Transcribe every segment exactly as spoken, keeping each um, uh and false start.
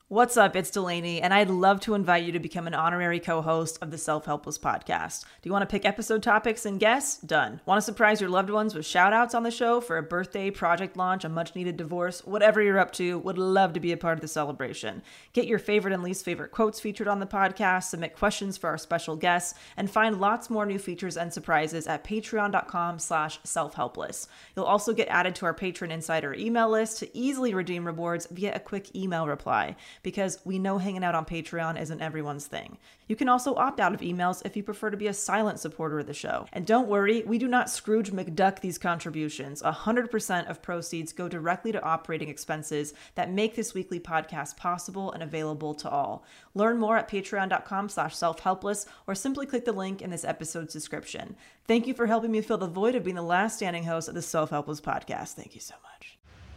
What's up? It's Delaney, and I'd love to invite you to become an honorary co-host of the Self-Helpless podcast. Do you want to pick episode topics and guests? Done. Want to surprise your loved ones with shout-outs on the show for a birthday, project launch, a much-needed divorce? Whatever you're up to, would love to be a part of the celebration. Get your favorite and least favorite quotes featured on the podcast, submit questions for our special guests, and find lots more new features and surprises at patreon.com slash self-helpless. You'll also get added to our Patron Insider email list to easily redeem rewards via a quick email reply, because we know hanging out on Patreon isn't everyone's thing. You can also opt out of emails if you prefer to be a silent supporter of the show. And don't worry, we do not Scrooge McDuck these contributions. one hundred percent of proceeds go directly to operating expenses that make this weekly podcast possible and available to all. Learn more at patreon.com slash self-helpless or simply click the link in this episode's description. Thank you for helping me fill the void of being the last standing host of the Self-Helpless podcast. Thank you so much.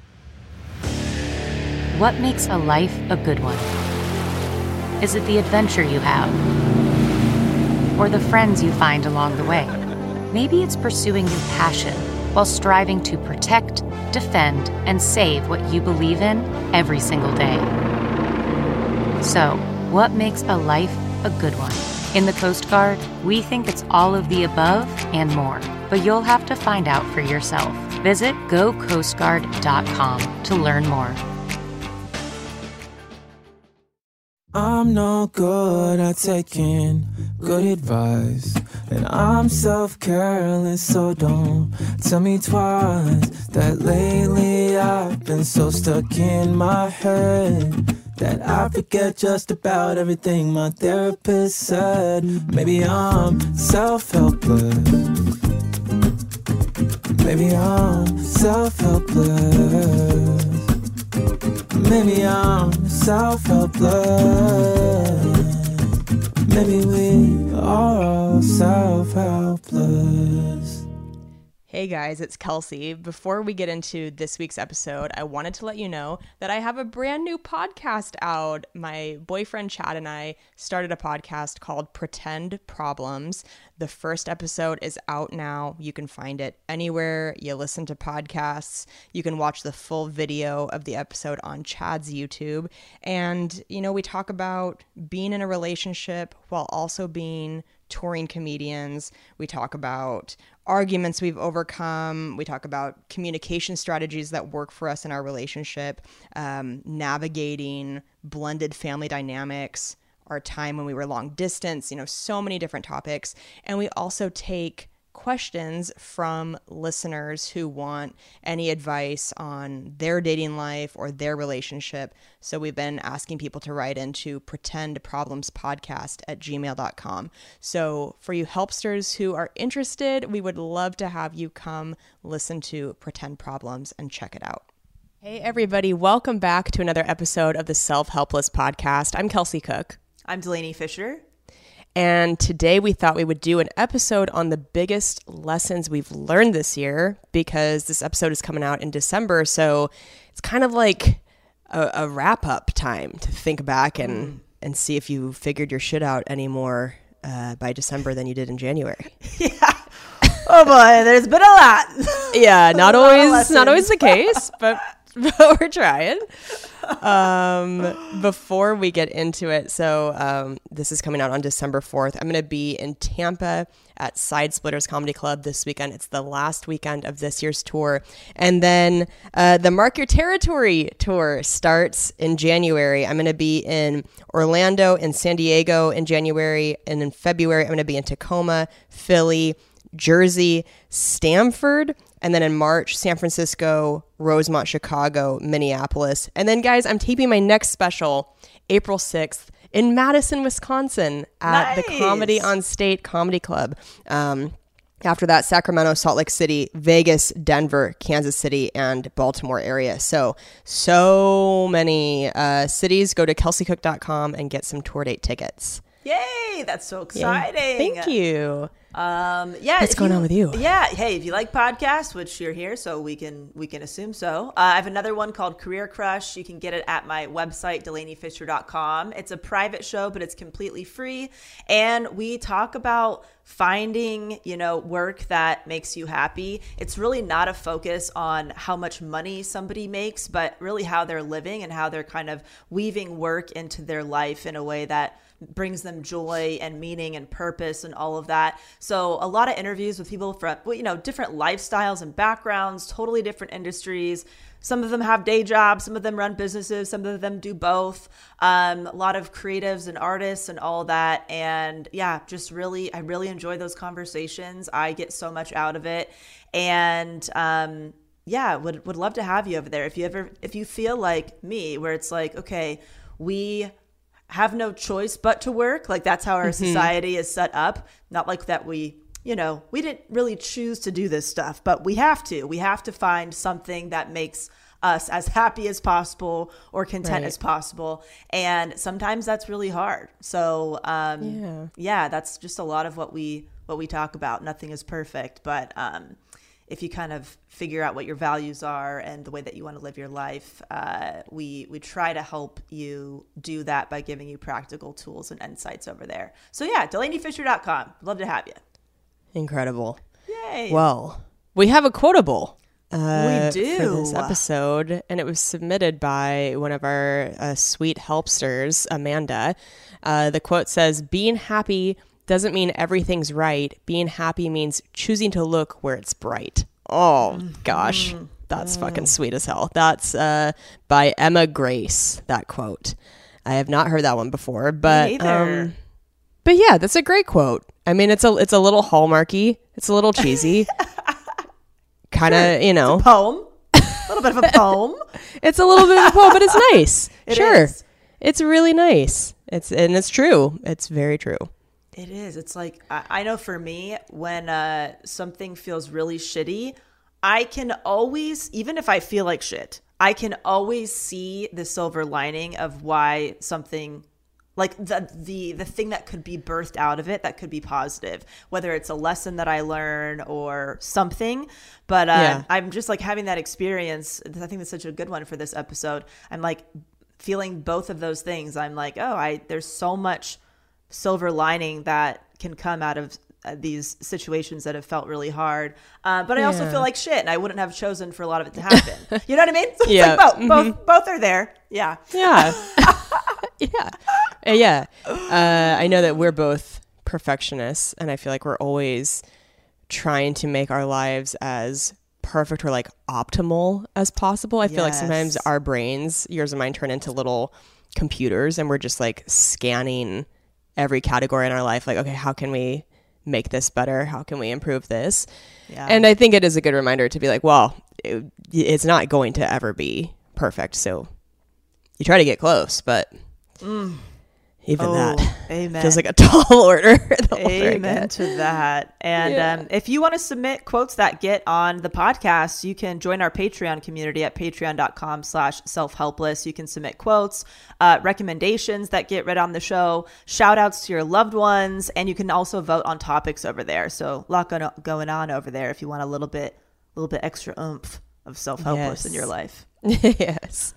What makes a life a good one? Is it the adventure you have? Or the friends you find along the way? Maybe it's pursuing your passion while striving to protect, defend, and save what you believe in every single day. So, what makes a life a good one? In the Coast Guard, we think it's all of the above and more, but you'll have to find out for yourself. Visit go coast guard dot com to learn more. I'm no good at taking good advice, and I'm self-careless, so don't tell me twice that lately I've been so stuck in my head that I forget just about everything my therapist said. Maybe I'm self-helpless. Maybe I'm self-helpless. Maybe I'm self-helpless. Maybe we are all self-helpless. Hey guys, it's Kelsey. Before we get into this week's episode, I wanted to let you know that I have a brand new podcast out. My boyfriend Chad and I started a podcast called Pretend Problems. The first episode is out now. You can find it anywhere you listen to podcasts. You can watch the full video of the episode on Chad's YouTube. And, you know, we talk about being in a relationship while also being touring comedians. We talk about arguments we've overcome. We talk about communication strategies that work for us in our relationship, um, navigating blended family dynamics, our time when we were long distance, you know, so many different topics. And we also take questions from listeners who want any advice on their dating life or their relationship. So we've been asking people to write into pretendproblemspodcast at gmail dot com. So for you helpsters who are interested, we would love to have you come listen to Pretend Problems and check it out. Hey everybody, welcome back to another episode of the Self-Helpless podcast. I'm Kelsey Cook. I'm Delaney Fisher. And today we thought we would do an episode on the biggest lessons we've learned this year, because this episode is coming out in December. So it's kind of like a, a wrap up time to think back and, mm. and see if you figured your shit out any more uh, by December than you did in January. Yeah. Oh boy, there's been a lot. Yeah, not always, not always the case, but, but we're trying. Um, before we get into it, so um, this is coming out on December fourth. I'm going to be in Tampa at Side Splitters Comedy Club this weekend. It's the last weekend of this year's tour. And then uh, the Mark Your Territory tour starts in January. I'm going to be in Orlando and San Diego in January. And in February, I'm going to be in Tacoma, Philly, Jersey, Stamford, and then in March, San Francisco, Rosemont, Chicago, Minneapolis. And then, guys, I'm taping my next special April sixth in Madison, Wisconsin at nice. the Comedy on State Comedy Club. Um, after that, Sacramento, Salt Lake City, Vegas, Denver, Kansas City, and Baltimore area. So, so many uh, cities. Go to kelsey cook dot com and get some tour date tickets. Yay! That's so exciting. Yay. Thank you. Um, yeah. What's going you, on with you? Yeah. Hey, if you like podcasts, which you're here, so we can we can assume so. Uh, I have another one called Career Crush. You can get it at my website, delaney fisher dot com. It's a private show, but it's completely free. And we talk about finding, you know, work that makes you happy. It's really not a focus on how much money somebody makes, but really how they're living and how they're kind of weaving work into their life in a way that brings them joy and meaning and purpose and all of that. So a lot of interviews with people from, you know, different lifestyles and backgrounds, totally different industries. Some of them have day jobs, some of them run businesses, some of them do both. Um, a lot of creatives and artists and all that. And yeah, just really, I really enjoy those conversations. I get so much out of it. And um, yeah, would would love to have you over there. If you ever, if you feel like me, where it's like, okay, we have no choice but to work. Like that's how our mm-hmm. society is set up. Not like that we, you know, we didn't really choose to do this stuff, but we have to. We have to find something that makes us as happy as possible or content right. as possible. And sometimes that's really hard. So um, yeah. yeah, that's just a lot of what we what we talk about. Nothing is perfect, but um, if you kind of figure out what your values are and the way that you want to live your life, uh, we we try to help you do that by giving you practical tools and insights over there. So yeah, Delaney Fisher dot com. Love to have you. Incredible. Yay. Well, we have a quotable. Uh, we do. For this episode, and it was submitted by one of our uh, sweet helpsters, Amanda. Uh, the quote says, "Being happy doesn't mean everything's right. Being happy means choosing to look where it's bright." Oh, gosh. Mm-hmm. That's mm-hmm. fucking sweet as hell. That's uh, by Emma Grace, that quote. I have not heard that one before, but um, but yeah, that's a great quote. I mean, it's a it's a little hallmarky. It's a little cheesy. Kind of, sure. you know. It's a poem. A little bit of a poem. It's a little bit of a poem, but it's nice. It sure. is. It's really nice. It's and it's true. It's very true. It is. It's like, I, I know for me, when uh, something feels really shitty, I can always, even if I feel like shit, I can always see the silver lining of why something, like the the the thing that could be birthed out of it, that could be positive, whether it's a lesson that I learn or something. But uh, yeah. I'm just like having that experience. I think that's such a good one for this episode. I'm like feeling both of those things. I'm like, oh, I there's so much silver lining that can come out of uh, these situations that have felt really hard. Uh, but I yeah. also feel like shit, and I wouldn't have chosen for a lot of it to happen. You know what I mean? So yeah. It's like both, mm-hmm. both, both are there. Yeah. Yeah. yeah. Uh, yeah. Uh, I know that we're both perfectionists, and I feel like we're always trying to make our lives as perfect or like optimal as possible. I feel yes. like sometimes our brains, yours and mine, turn into little computers, and we're just like scanning every category in our life. Like, okay, how can we make this better? How can we improve this? Yeah. And I think it is a good reminder to be like, well, it, it's not going to ever be perfect. So you try to get close, but mm. even oh, that amen. Feels like a tall order. Amen to that. And yeah. um, if you want to submit quotes that get on the podcast, you can join our Patreon community at patreon.com slash self-helpless. You can submit quotes, uh, recommendations that get read on the show, shout outs to your loved ones, and you can also vote on topics over there. So a lot going on over there if you want a little bit, a little bit extra oomph of self-helpless yes. in your life. Yes.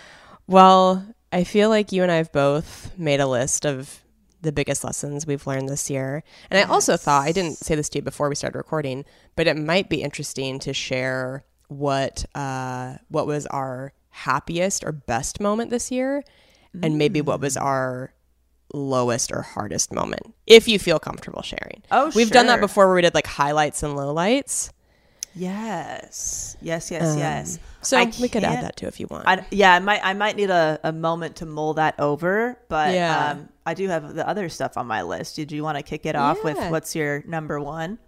Well, I feel like you and I have both made a list of the biggest lessons we've learned this year. And yes. I also thought, I didn't say this to you before we started recording, but it might be interesting to share what uh, what was our happiest or best moment this year, mm. and maybe what was our lowest or hardest moment, if you feel comfortable sharing. Oh, We've sure. done that before where we did like highlights and lowlights. Yes. Yes, yes, um, yes. So I we could add that too if you want. I, yeah, I might I might need a, a moment to mull that over, but yeah. um, I do have the other stuff on my list. Did you want to kick it off yeah. with what's your number one?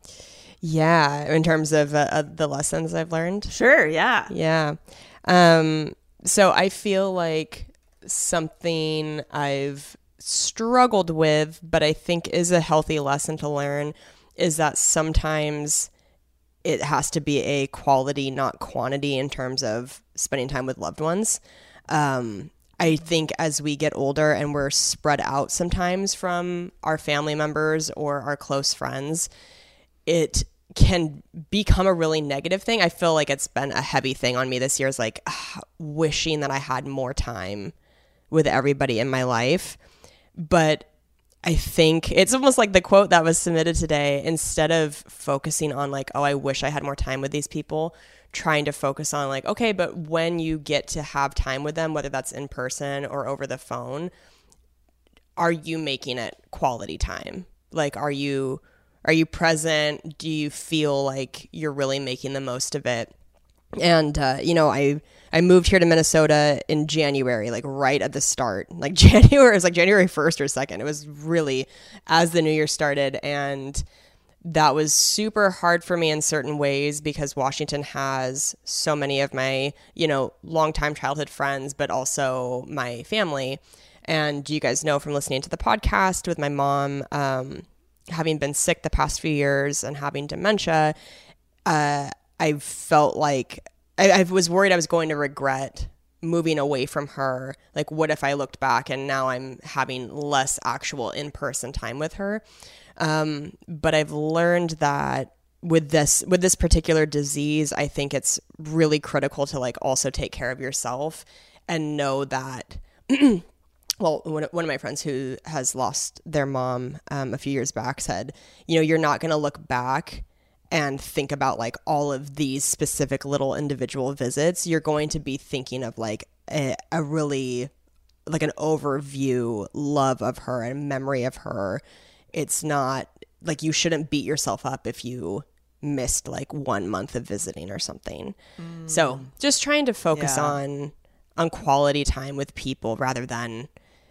Yeah, in terms of uh, uh, the lessons I've learned. Sure, yeah. Yeah. Um, so I feel like something I've struggled with, but I think is a healthy lesson to learn, is that sometimes it has to be a quality, not quantity, in terms of spending time with loved ones. Um, I think as we get older and we're spread out sometimes from our family members or our close friends, it can become a really negative thing. I feel like it's been a heavy thing on me this year, is like ugh, wishing that I had more time with everybody in my life. But I think it's almost like the quote that was submitted today. Instead of focusing on like, oh, I wish I had more time with these people, trying to focus on like, okay, but when you get to have time with them, whether that's in person or over the phone, are you making it quality time? Like, are you are you present? Do you feel like you're really making the most of it? And, uh, you know, I, I moved here to Minnesota in January, like right at the start, like January, it was like January first or second. It was really as the new year started. And that was super hard for me in certain ways because Washington has so many of my, you know, longtime childhood friends, but also my family. And you guys know from listening to the podcast with my mom, um, having been sick the past few years and having dementia, uh, I felt like I, I was worried I was going to regret moving away from her. Like, what if I looked back and now I'm having less actual in-person time with her? Um, but I've learned that with this with this particular disease, I think it's really critical to like also take care of yourself and know that. Well, one one of my friends who has lost their mom um, a few years back said, you know, you're not going to look back and think about like all of these specific little individual visits. You're going to be thinking of like a, a really like an overview love of her and memory of her. It's not like you shouldn't beat yourself up if you missed like one month of visiting or something. Mm. So just trying to focus yeah. on on quality time with people rather than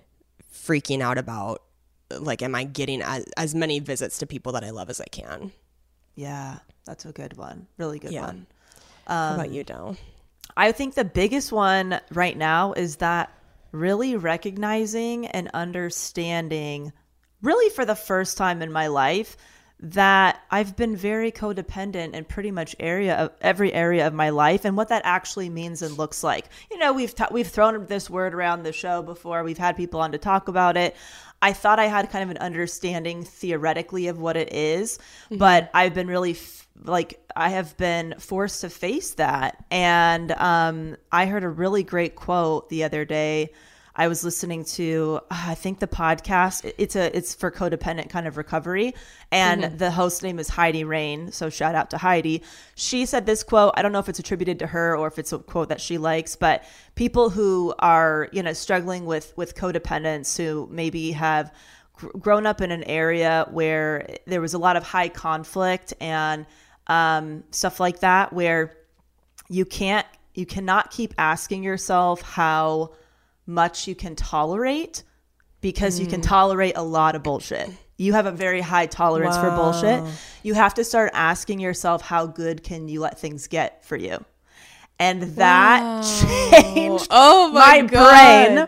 freaking out about like, am I getting as, as many visits to people that I love as I can? Yeah, that's a good one. Really good yeah. one. Um, How about you, Del? I think the biggest one right now is that really recognizing and understanding, really for the first time in my life, that I've been very codependent in pretty much area of every area of my life, and what that actually means and looks like. You know, we've ta- we've thrown this word around the show before. We've had people on to talk about it. I thought I had kind of an understanding theoretically of what it is, mm-hmm. but I've been really f- like I have been forced to face that. And um, I heard a really great quote the other day. I was listening to, uh, I think the podcast, it's a, it's for codependent kind of recovery. And mm-hmm. the host name is Heidi Rain. So shout out to Heidi. She said this quote, I don't know if it's attributed to her or if it's a quote that she likes, but people who are, you know, struggling with, with codependence, who maybe have gr- grown up in an area where there was a lot of high conflict and um, stuff like that, where you can't, you cannot keep asking yourself how much you can tolerate, because mm. you can tolerate a lot of bullshit. You have a very high tolerance wow. for bullshit. You have to start asking yourself, how good can you let things get for you? And that wow. changed oh my, my brain.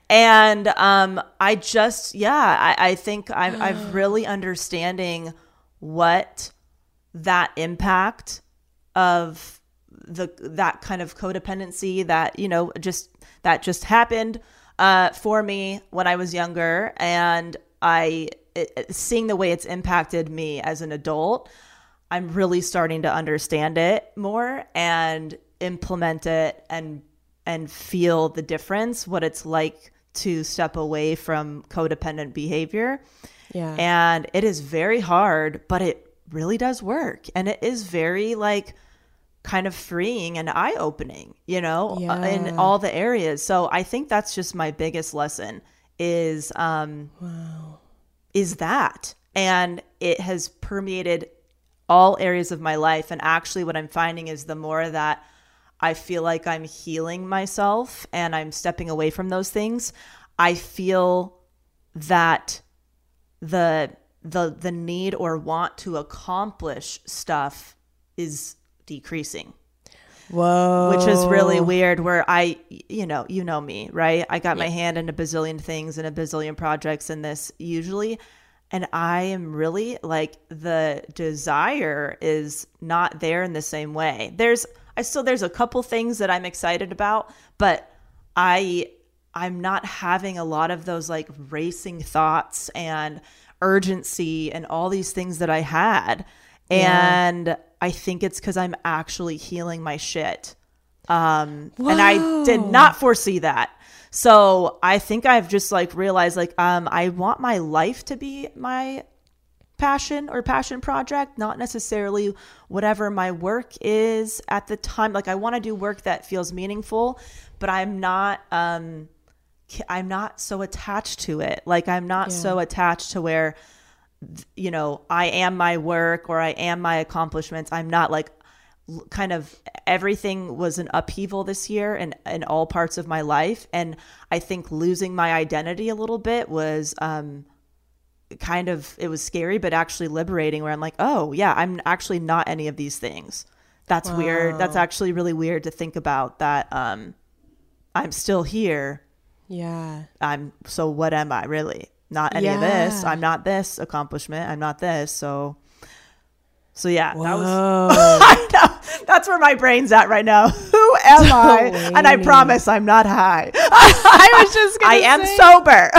And um, I just, yeah, I, I think I'm, I'm really understanding what that impact of the that kind of codependency that, you know, just that just happened uh, for me when I was younger. And I, it, seeing the way it's impacted me as an adult, I'm really starting to understand it more and implement it and and feel the difference, what it's like to step away from codependent behavior. Yeah. And it is very hard, but it really does work. And it is very like kind of freeing and eye-opening, you know, yeah. in all the areas. So I think that's just my biggest lesson is, um, wow. is that, and it has permeated all areas of my life. And actually what I'm finding is the more that I feel like I'm healing myself and I'm stepping away from those things, I feel that the, the, the need or want to accomplish stuff is decreasing. Whoa. Which is really weird, where I, you know, you know me, right? I got yeah. my hand in a bazillion things and a bazillion projects in this usually. And I am really like, the desire is not there in the same way. There's, I still, there's a couple things that I'm excited about, but I, I'm not having a lot of those like racing thoughts and urgency and all these things that I had. Yeah. And I think it's because I'm actually healing my shit. Um, and I did not foresee that. So I think I've just like realized like, um, I want my life to be my passion or passion project, not necessarily whatever my work is at the time. Like I want to do work that feels meaningful, but I'm not, um, I'm not so attached to it. Like I'm not yeah. so attached to where, you know, I am my work or I am my accomplishments. I'm not like kind of everything was an upheaval this year in, in all parts of my life. And I think losing my identity a little bit was, um, kind of, it was scary, but actually liberating where I'm like, oh yeah, I'm actually not any of these things. That's wow. weird. That's actually really weird to think about that. Um, I'm still here. Yeah. I'm, so what am I really? Not any yeah. of this. I'm not this accomplishment. I'm not this. So, so yeah, Whoa. that was, I know, that's where my brain's at right now. Who am so I? Amy. And I promise I'm not high. I was just gonna I say, am sober.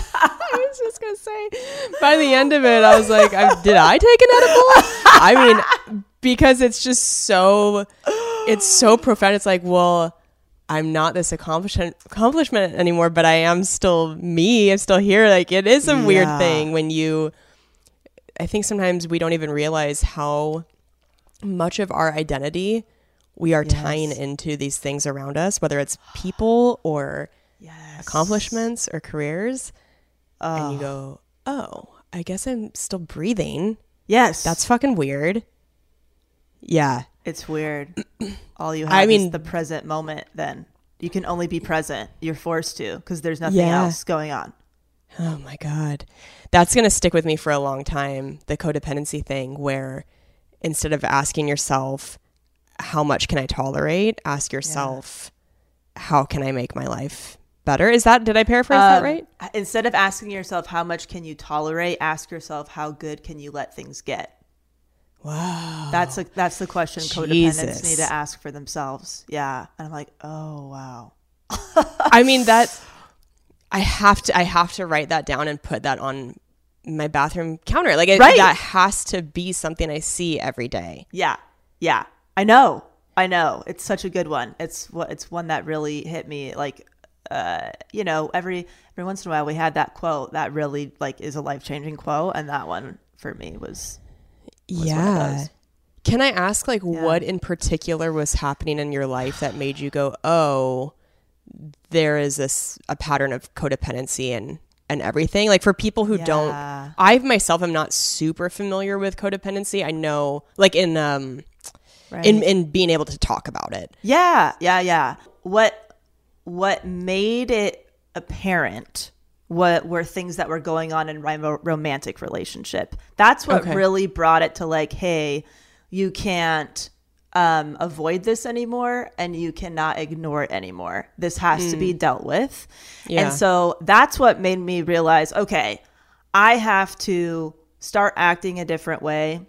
I was just gonna say, by the end of it, I was like, I, did I take an edible? I mean, because it's just so, it's so profound. It's like, well, I'm not this accomplishment accomplishment anymore, but I am still me. I'm still here. Like it is a yeah. weird thing when you, I think sometimes we don't even realize how much of our identity we are yes. tying into these things around us, whether it's people or yes. accomplishments or careers. Oh. And you go, oh, I guess I'm still breathing. Yes. That's fucking weird. Yeah. It's weird. All you have I mean, is the present moment then. You can only be present. You're forced to because there's nothing yeah. else going on. Oh my God. That's going to stick with me for a long time. The codependency thing where instead of asking yourself, how much can I tolerate? Ask yourself, yeah. how can I make my life better? Is that, did I paraphrase um, that right? Instead of asking yourself, how much can you tolerate? Ask yourself, how good can you let things get? Wow. That's a, that's the question Jesus. Codependents need to ask for themselves. Yeah. And I'm like, oh, wow. I mean, that I have to, I have to write that down and put that on my bathroom counter. Like it, right. that has to be something I see every day. Yeah. Yeah. I know. I know. It's such a good one. It's what, it's one that really hit me. Like, uh, you know, every, every once in a while we had that quote that really like is a life-changing quote. And that one for me was, was yeah. Can I ask like yeah. what in particular was happening in your life that made you go, oh, there is this, a pattern of codependency and, and everything? Like for people who yeah. don't, I myself am not super familiar with codependency. I know like in, um, right. in, in being able to talk about it. Yeah. Yeah. Yeah. What, what made it apparent what were things that were going on in my romantic relationship. That's what okay. really brought it to like, hey, you can't um, avoid this anymore and you cannot ignore it anymore. This has mm. to be dealt with. Yeah. And so that's what made me realize, okay, I have to start acting a different way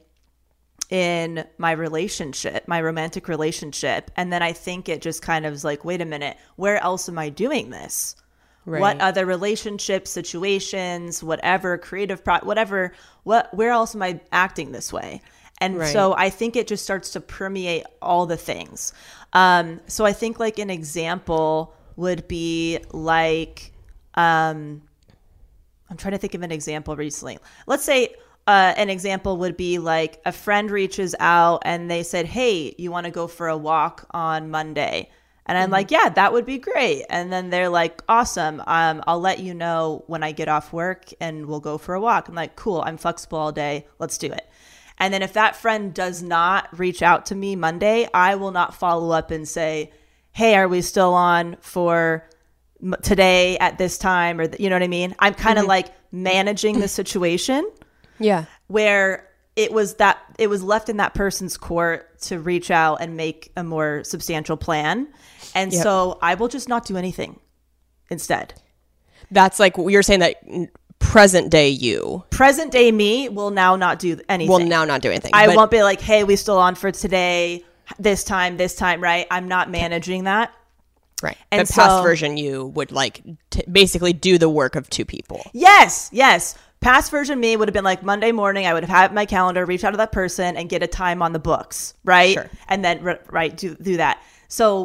in my relationship, my romantic relationship. And then I think it just kind of is like, wait a minute, where else am I doing this? Right. What other relationships, situations, whatever, creative, pro- whatever, what, where else am I acting this way? And right. so I think it just starts to permeate all the things. Um, so I think like an example would be like, um, I'm trying to think of an example recently. Let's say uh, an example would be like a friend reaches out and they said, hey, you want to go for a walk on Monday? And I'm mm-hmm. like, yeah, that would be great. And then they're like, awesome. Um, I'll let you know when I get off work and we'll go for a walk. I'm like, cool. I'm flexible all day. Let's do it. And then if that friend does not reach out to me Monday, I will not follow up and say, hey, are we still on for m- today at this time? Or, th- you know what I mean? I'm kind of mm-hmm. like managing the situation. Yeah. Where it was that it was left in that person's court to reach out and make a more substantial plan. And yep. so I will just not do anything instead. That's like you're saying that present day you. Present day me will now not do anything. Will now not do anything. I but- won't be like, hey, we still on for today, this time, this time, right? I'm not managing that. Right. And but so, past version you would like t- basically do the work of two people. Yes. Yes. Past version me would have been like Monday morning, I would have had my calendar, reach out to that person and get a time on the books. Right. Sure. And then, right, do, do that. So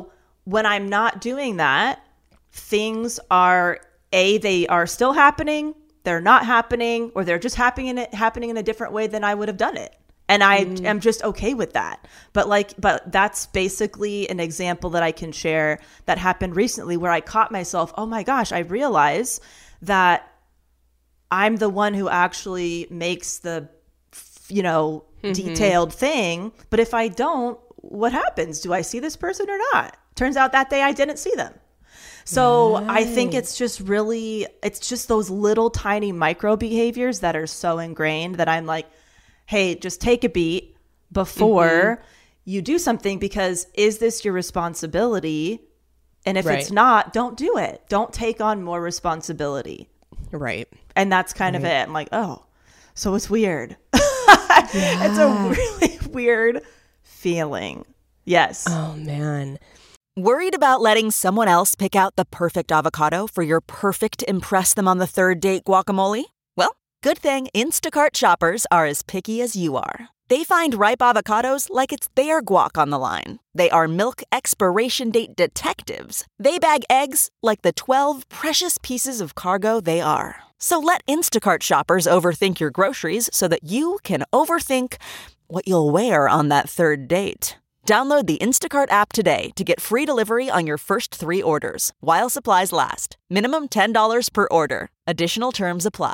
when I'm not doing that, things are, A, they are still happening, they're not happening, or they're just happening in it, happening in a different way than I would have done it. And I mm. am just okay with that. But like, but that's basically an example that I can share that happened recently where I caught myself, oh my gosh, I realize that I'm the one who actually makes the, you know, mm-hmm. detailed thing. But if I don't, what happens? Do I see this person or not? Turns out that day I didn't see them. So nice. I think it's just really, it's just those little tiny micro behaviors that are so ingrained that I'm like, hey, just take a beat before mm-hmm. you do something, because is this your responsibility? And if right. it's not, don't do it. Don't take on more responsibility. Right. And that's kind right. of it. I'm like, oh, so it's weird. Yeah. It's a really weird feeling. Yes. Oh, man. Worried about letting someone else pick out the perfect avocado for your perfect impress them on the third date guacamole? Well, good thing Instacart shoppers are as picky as you are. They find ripe avocados like it's their guac on the line. They are milk expiration date detectives. They bag eggs like the twelve precious pieces of cargo they are. So let Instacart shoppers overthink your groceries so that you can overthink what you'll wear on that third date. Download the Instacart app today to get free delivery on your first three orders, while supplies last. Minimum ten dollars per order. Additional terms apply.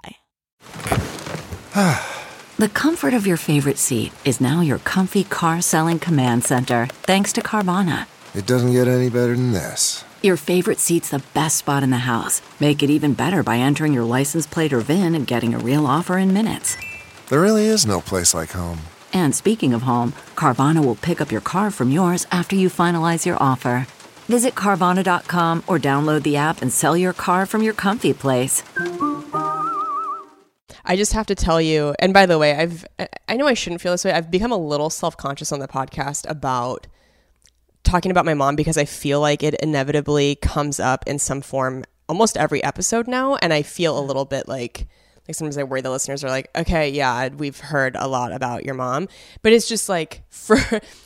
The comfort of your favorite seat is now your comfy car selling command center, thanks to Carvana. It doesn't get any better than this. Your favorite seat's the best spot in the house. Make it even better by entering your license plate or V I N and getting a real offer in minutes. There really is no place like home. And speaking of home, Carvana will pick up your car from yours after you finalize your offer. Visit Carvana dot com or download the app and sell your car from your comfy place. I just have to tell you, and by the way, I've I know I shouldn't feel this way. I've become a little self-conscious on the podcast about talking about my mom, because I feel like it inevitably comes up in some form almost every episode now, and I feel a little bit like Like sometimes I worry the listeners are like, okay, yeah, we've heard a lot about your mom. But it's just like, for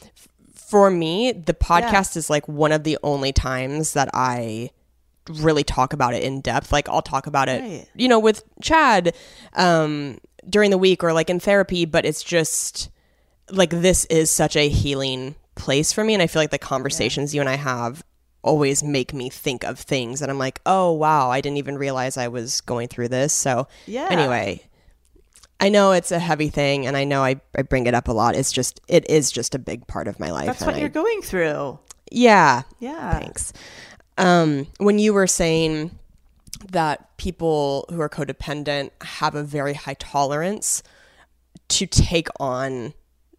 for me, the podcast yeah. is like one of the only times that I really talk about it in depth. Like I'll talk about it, right. you know, with Chad um, during the week or like in therapy. But it's just like, this is such a healing place for me. And I feel like the conversations yeah. you and I have always make me think of things that I'm like, oh wow, I didn't even realize I was going through this. So yeah. anyway, I know it's a heavy thing, and I know I, I bring it up a lot. It's just, it is just a big part of my life. That's what I, you're going through. Yeah. Yeah. Thanks. Um, when you were saying that people who are codependent have a very high tolerance to take on,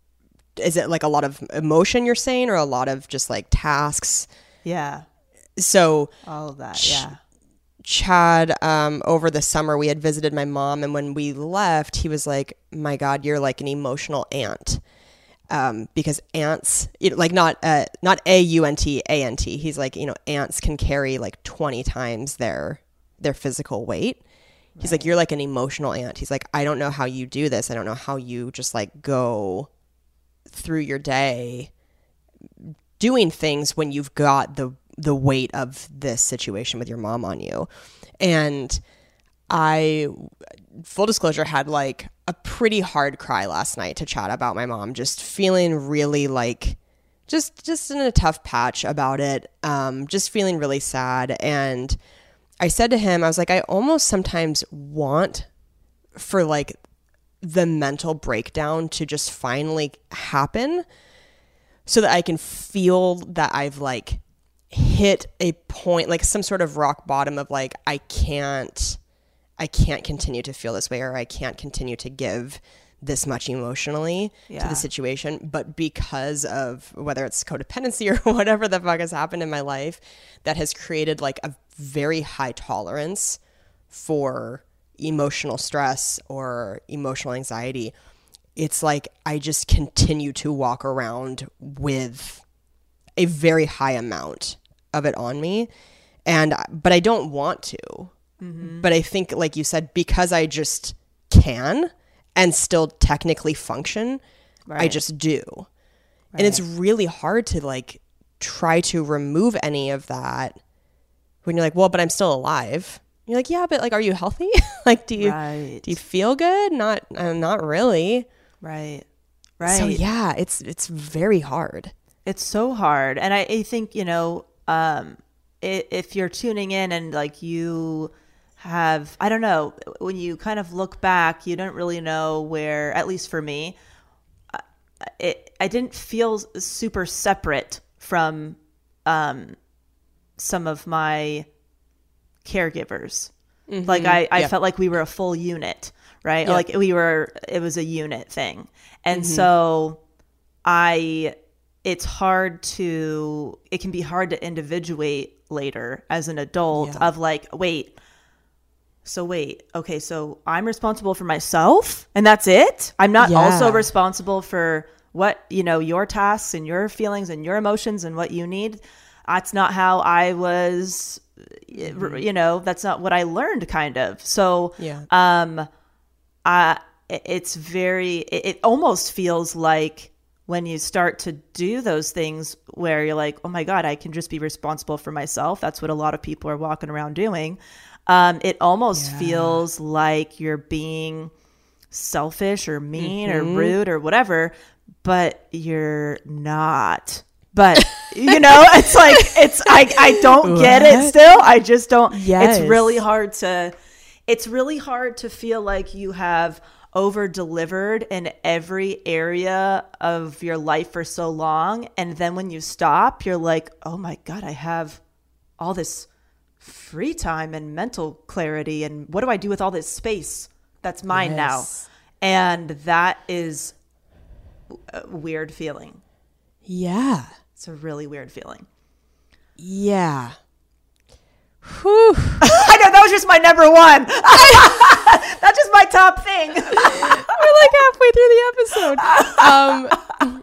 is it like a lot of emotion you're saying, or a lot of just like tasks? Yeah. So all of that, Ch- yeah. Chad, um, over the summer, we had visited my mom, and when we left, he was like, my God, you're like an emotional aunt. Um, because ants, you know, like not uh, not A U N T, A N T. He's like, you know, ants can carry like twenty times their their physical weight. Right. He's like, you're like an emotional aunt. He's like, I don't know how you do this. I don't know how you just like go through your day doing things when you've got the the weight of this situation with your mom on you. And I, full disclosure, had like a pretty hard cry last night to chat about my mom, just feeling really like just just in a tough patch about it, um, just feeling really sad. And I said to him, I was like, I almost sometimes want for like the mental breakdown to just finally happen, so that I can feel that I've like hit a point, like some sort of rock bottom of like, I can't, I can't continue to feel this way, or I can't continue to give this much emotionally yeah. to the situation. But because of whether it's codependency or whatever the fuck has happened in my life, that has created like a very high tolerance for emotional stress or emotional anxiety. It's like I just continue to walk around with a very high amount of it on me. And, but I don't want to. Mm-hmm. But I think, like you said, because I just can and still technically function, right. I just do. Right. And it's really hard to like try to remove any of that when you're like, well, but I'm still alive. You're like, yeah, but like, are you healthy? Like, do you, right. do you feel good? Not, uh, not really. Right. Right. So yeah, it's, it's very hard. It's so hard. And I, I think, you know, um, if, if you're tuning in and like you have, I don't know, when you kind of look back, you don't really know where, at least for me, it, I didn't feel super separate from um, some of my caregivers. Mm-hmm. Like I, I yep. felt like we were a full unit, right? Yep. Like we were, it was a unit thing. And mm-hmm. so I, it's hard to, it can be hard to individuate later as an adult yeah. of like, wait, so wait, okay, so I'm responsible for myself and that's it? I'm not yeah. also responsible for what, you know, your tasks and your feelings and your emotions and what you need. That's not how I was, mm-hmm. you know, that's not what I learned kind of. So, yeah. um, I, it's very, it, it almost feels like when you start to do those things where you're like, oh my God, I can just be responsible for myself. That's what a lot of people are walking around doing. Um, it almost yeah. feels like you're being selfish or mean mm-hmm. or rude or whatever, but you're not. But, you know, it's like, it's, I, I don't what? get it still. I just don't. Yes. It's really hard to, it's really hard to feel like you have over delivered in every area of your life for so long. And then when you stop, you're like, oh my God, I have all this free time and mental clarity. And what do I do with all this space that's mine yes. now? And that is a weird feeling. Yeah. It's a really weird feeling. Yeah. Whew. I know, that was just my number one. That's just my top thing. We're like halfway through the episode. Um,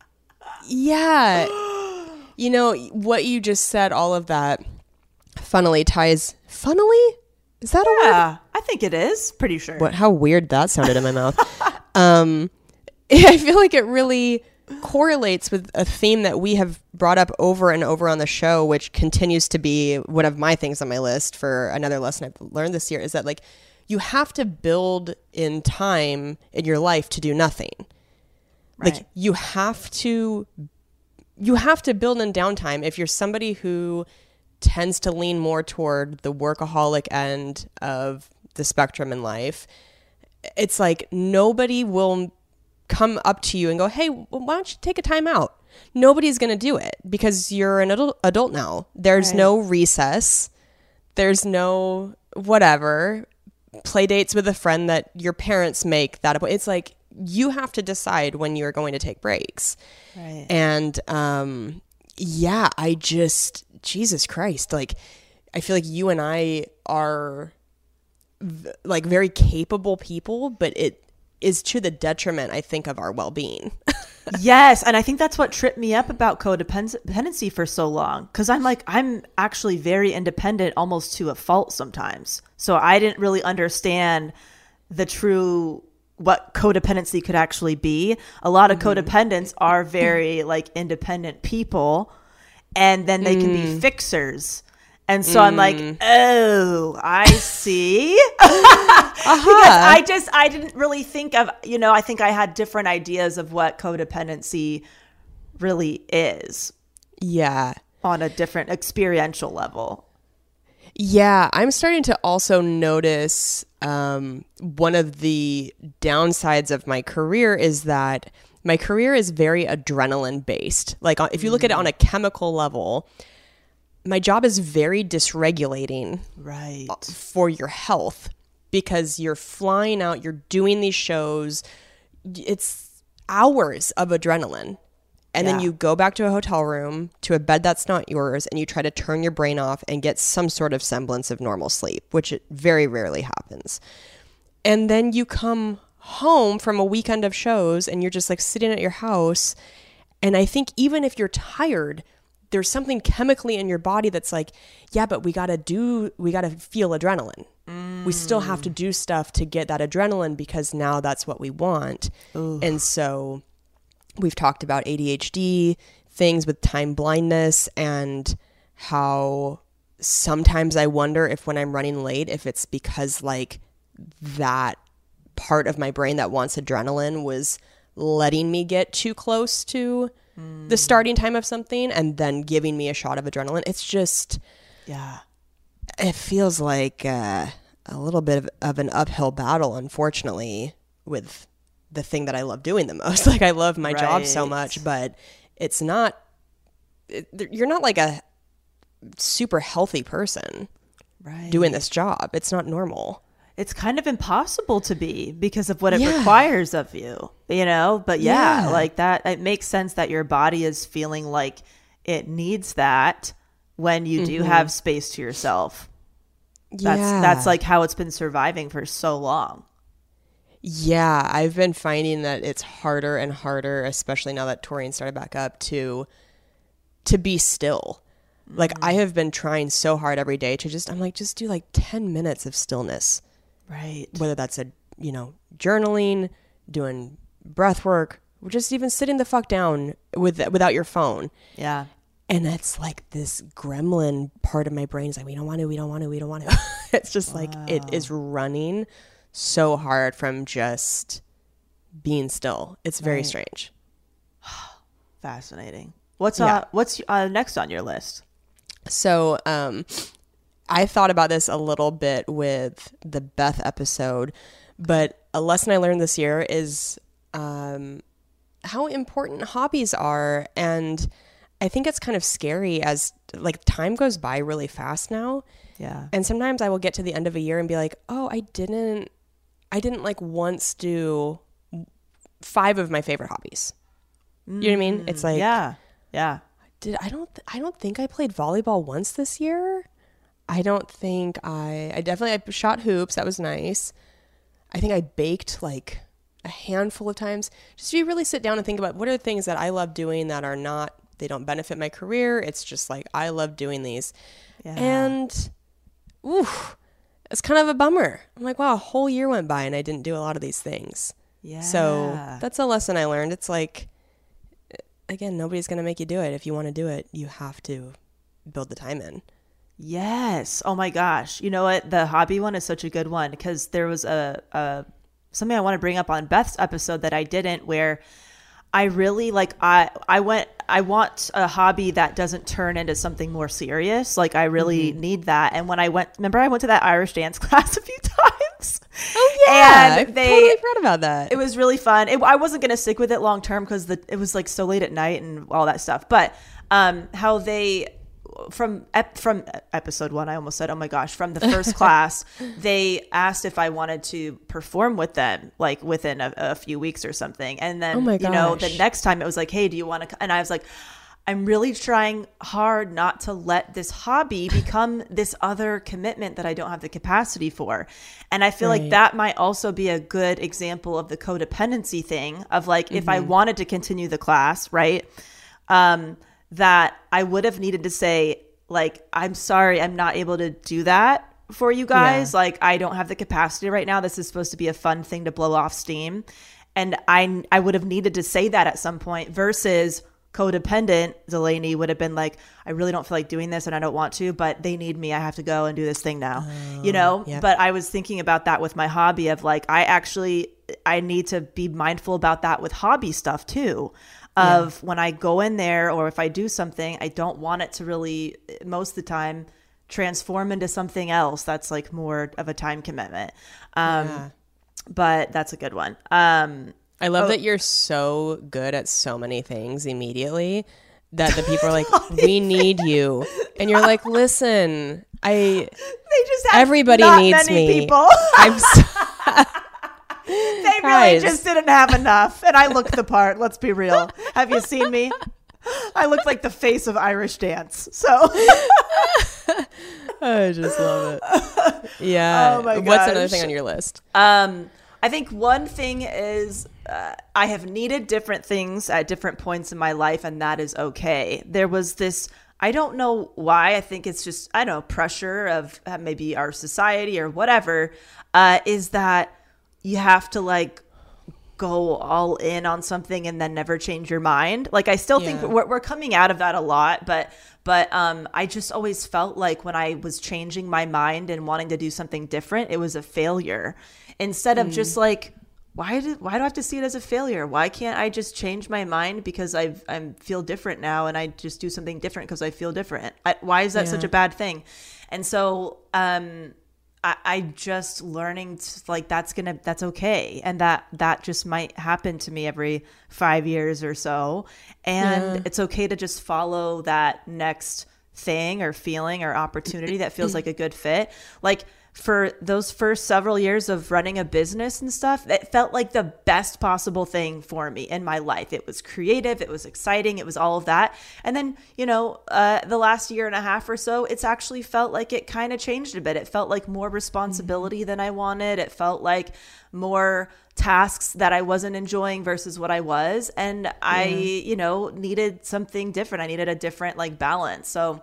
yeah. You know, what you just said, all of that funnily ties. Funnily? Is that yeah, a word? I think it is. Pretty sure. What? How weird that sounded in my mouth. Um, I feel like it really correlates with a theme that we have brought up over and over on the show, which continues to be one of my things on my list for another lesson I've learned this year, is that like you have to build in time in your life to do nothing. Right. Like you have to, you have to build in downtime. If you're somebody who tends to lean more toward the workaholic end of the spectrum in life, it's like nobody will come up to you and go, hey, why don't you take a time out? Nobody's going to do it because you're an adult, adult now. There's right. no recess. There's no whatever play dates with a friend that your parents make. That it's like you have to decide when you're going to take breaks. Right. And um, yeah, I just, Jesus Christ, like I feel like you and I are v- like very capable people, but it is to the detriment, I think, of our well-being. Yes. And I think that's what tripped me up about codependency for so long. Because I'm like, I'm actually very independent almost to a fault sometimes. So I didn't really understand the true, what codependency could actually be. A lot of mm-hmm. codependents are very like independent people. And then they mm. can be fixers. And so mm. I'm like, oh, I see. uh-huh. Because I just, I didn't really think of, you know, I think I had different ideas of what codependency really is. Yeah. On a different experiential level. Yeah. I'm starting to also notice um, one of the downsides of my career is that my career is very adrenaline based. Like if you look at it on a chemical level, my job is very dysregulating right. for your health because you're flying out, you're doing these shows. It's hours of adrenaline. And yeah. then you go back to a hotel room, to a bed that's not yours, and you try to turn your brain off and get some sort of semblance of normal sleep, which it very rarely happens. And then you come home from a weekend of shows and you're just like sitting at your house. And I think even if you're tired, there's something chemically in your body that's like, yeah, but we got to do, we got to feel adrenaline. Mm. We still have to do stuff to get that adrenaline because now that's what we want. Ooh. And so we've talked about A D H D things with time blindness and how sometimes I wonder if when I'm running late, if it's because like that part of my brain that wants adrenaline was letting me get too close to mm. the starting time of something and then giving me a shot of adrenaline. It's just, yeah, it feels like uh, a little bit of, of an uphill battle, unfortunately, with the thing that I love doing the most. Like I love my right. job so much, but it's not, it, you're not like a super healthy person right. doing this job. It's not normal. It's kind of impossible to be because of what it yeah. requires of you, you know? But yeah, yeah, like that, it makes sense that your body is feeling like it needs that when you do mm-hmm. have space to yourself. That's, yeah. that's like how it's been surviving for so long. Yeah, I've been finding that it's harder and harder, especially now that touring started back up, to to be still. Mm-hmm. Like I have been trying so hard every day to just, I'm like, just do like ten minutes of stillness. Right. Whether that's a, you know, journaling, doing breath work, or just even sitting the fuck down with without your phone. Yeah. And it's like this gremlin part of my brain is like, we don't want to, we don't want to, we don't want to. It's just wow. like it is running so hard from just being still. It's very right. strange. Fascinating. What's yeah. uh what's uh, next on your list? So um I thought about this a little bit with the Beth episode, but a lesson I learned this year is um how important hobbies are. And I think it's kind of scary as like time goes by really fast now. Yeah. And sometimes I will get to the end of a year and be like, oh, I didn't I didn't like once do five of my favorite hobbies. Mm, you know what I mean? It's like, yeah, yeah. Did I don't, th- I don't think I played volleyball once this year. I don't think I, I definitely, I shot hoops. That was nice. I think I baked like a handful of times. Just to really sit down and think about what are the things that I love doing that are not, they don't benefit my career. It's just like, I love doing these. Yeah. And, oof. It's kind of a bummer. I'm like, wow, a whole year went by and I didn't do a lot of these things. Yeah. So that's a lesson I learned. It's like, again, nobody's going to make you do it. If you want to do it, you have to build the time in. Yes. Oh my gosh. You know what? The hobby one is such a good one because there was a, a something I want to bring up on Beth's episode that I didn't, where I really like, I, I went, I want a hobby that doesn't turn into something more serious. Like I really mm-hmm. need that. And when I went, remember I went to that Irish dance class a few times. Oh yeah. And they, I totally forgot about that. It was really fun. It, I wasn't going to stick with it long term because the it was like so late at night and all that stuff. But um, how they, from ep, from episode one, I almost said, oh my gosh, from the first class, they asked if I wanted to perform with them, like within a, a few weeks or something. And then, oh my you know, the next time it was like, hey, do you want to? And I was like, I'm really trying hard not to let this hobby become this other commitment that I don't have the capacity for. And I feel right. like that might also be a good example of the codependency thing of like, mm-hmm. if I wanted to continue the class, right? Um, that I would have needed to say, like, I'm sorry, I'm not able to do that for you guys. Yeah. Like, I don't have the capacity right now. This is supposed to be a fun thing to blow off steam. And I, I would have needed to say that at some point versus codependent Delaney would have been like, I really don't feel like doing this and I don't want to, but they need me. I have to go and do this thing now, oh, you know? Yeah. But I was thinking about that with my hobby of like, I actually, I need to be mindful about that with hobby stuff too. Of yeah. when I go in there or if I do something, I don't want it to really, most of the time, transform into something else that's like more of a time commitment. Um, yeah. But that's a good one. Um, I love oh, that you're so good at so many things immediately that the people are like, we need you. And you're like, listen, I, they just have everybody not needs many me. People. I'm so, They really Guys. just didn't have enough. And I look the part. Let's be real. Have you seen me? I look like the face of Irish dance. So I just love it. Yeah. Oh my What's gosh. another thing on your list? Um, I think one thing is uh, I have needed different things at different points in my life, and that is okay. There was this, I don't know why. I think it's just, I don't know, pressure of uh, maybe our society or whatever, uh, is that you have to like go all in on something and then never change your mind. Like I still Yeah. think we're, we're coming out of that a lot, but but um, I just always felt like when I was changing my mind and wanting to do something different, it was a failure instead of mm. just like, why do why do I have to see it as a failure? Why can't I just change my mind because I I feel different now and I just do something different because I feel different? I, why is that yeah. such a bad thing? And so um, I, I just learning to, like that's gonna that's okay, and that that just might happen to me every five years or so, and yeah. it's okay to just follow that next thing or feeling or opportunity that feels like a good fit. Like for those first several years of running a business and stuff, it felt like the best possible thing for me in my life. It was creative, it was exciting, it was all of that. And then, you know, uh, the last year and a half or so, it's actually felt like it kind of changed a bit. It felt like more responsibility mm-hmm. than I wanted. It felt like more tasks that I wasn't enjoying versus what I was. And yeah. I, you know, needed something different. I needed a different like balance. So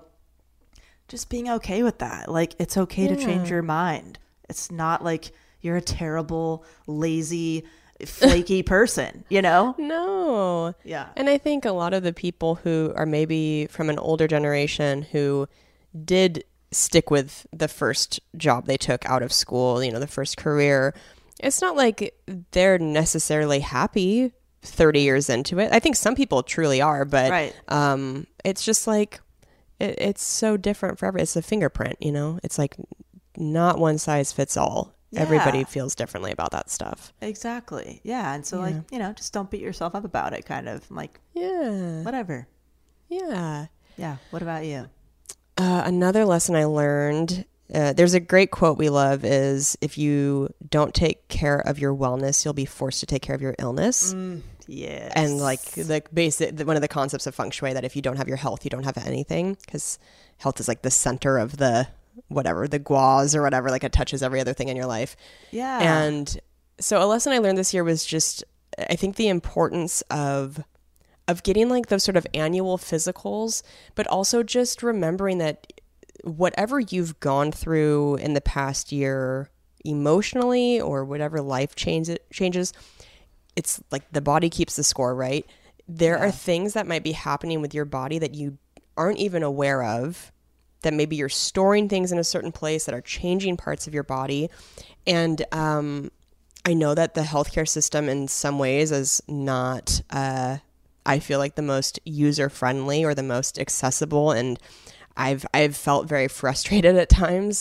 just being okay with that. Like, it's okay yeah. to change your mind. It's not like you're a terrible, lazy, flaky person, you know? No. Yeah. And I think a lot of the people who are maybe from an older generation who did stick with the first job they took out of school, you know, the first career, it's not like they're necessarily happy thirty years into it. I think some people truly are, but right. um, it's just like, It, it's so different for every. It's a fingerprint, you know. It's like not one size fits all. Yeah. Everybody feels differently about that stuff. Exactly. Yeah. And so, yeah. like, you know, just don't beat yourself up about it. Kind of I'm like, yeah, whatever. Yeah. Yeah. What about you? Uh, another lesson I learned. Uh, there's a great quote we love is if you don't take care of your wellness, you'll be forced to take care of your illness. Mm. Yes. And like the basic, one of the concepts of feng shui that if you don't have your health, you don't have anything, because health is like the center of the whatever, the guas or whatever, like it touches every other thing in your life. Yeah. And so a lesson I learned this year was just, I think the importance of, of getting like those sort of annual physicals, but also just remembering that whatever you've gone through in the past year emotionally or whatever life change, changes, it's like the body keeps the score, right? There yeah. are things that might be happening with your body that you aren't even aware of, that maybe you're storing things in a certain place that are changing parts of your body. And um, I know that the healthcare system in some ways is not, uh, I feel like the most user-friendly or the most accessible. And I've, I've felt very frustrated at times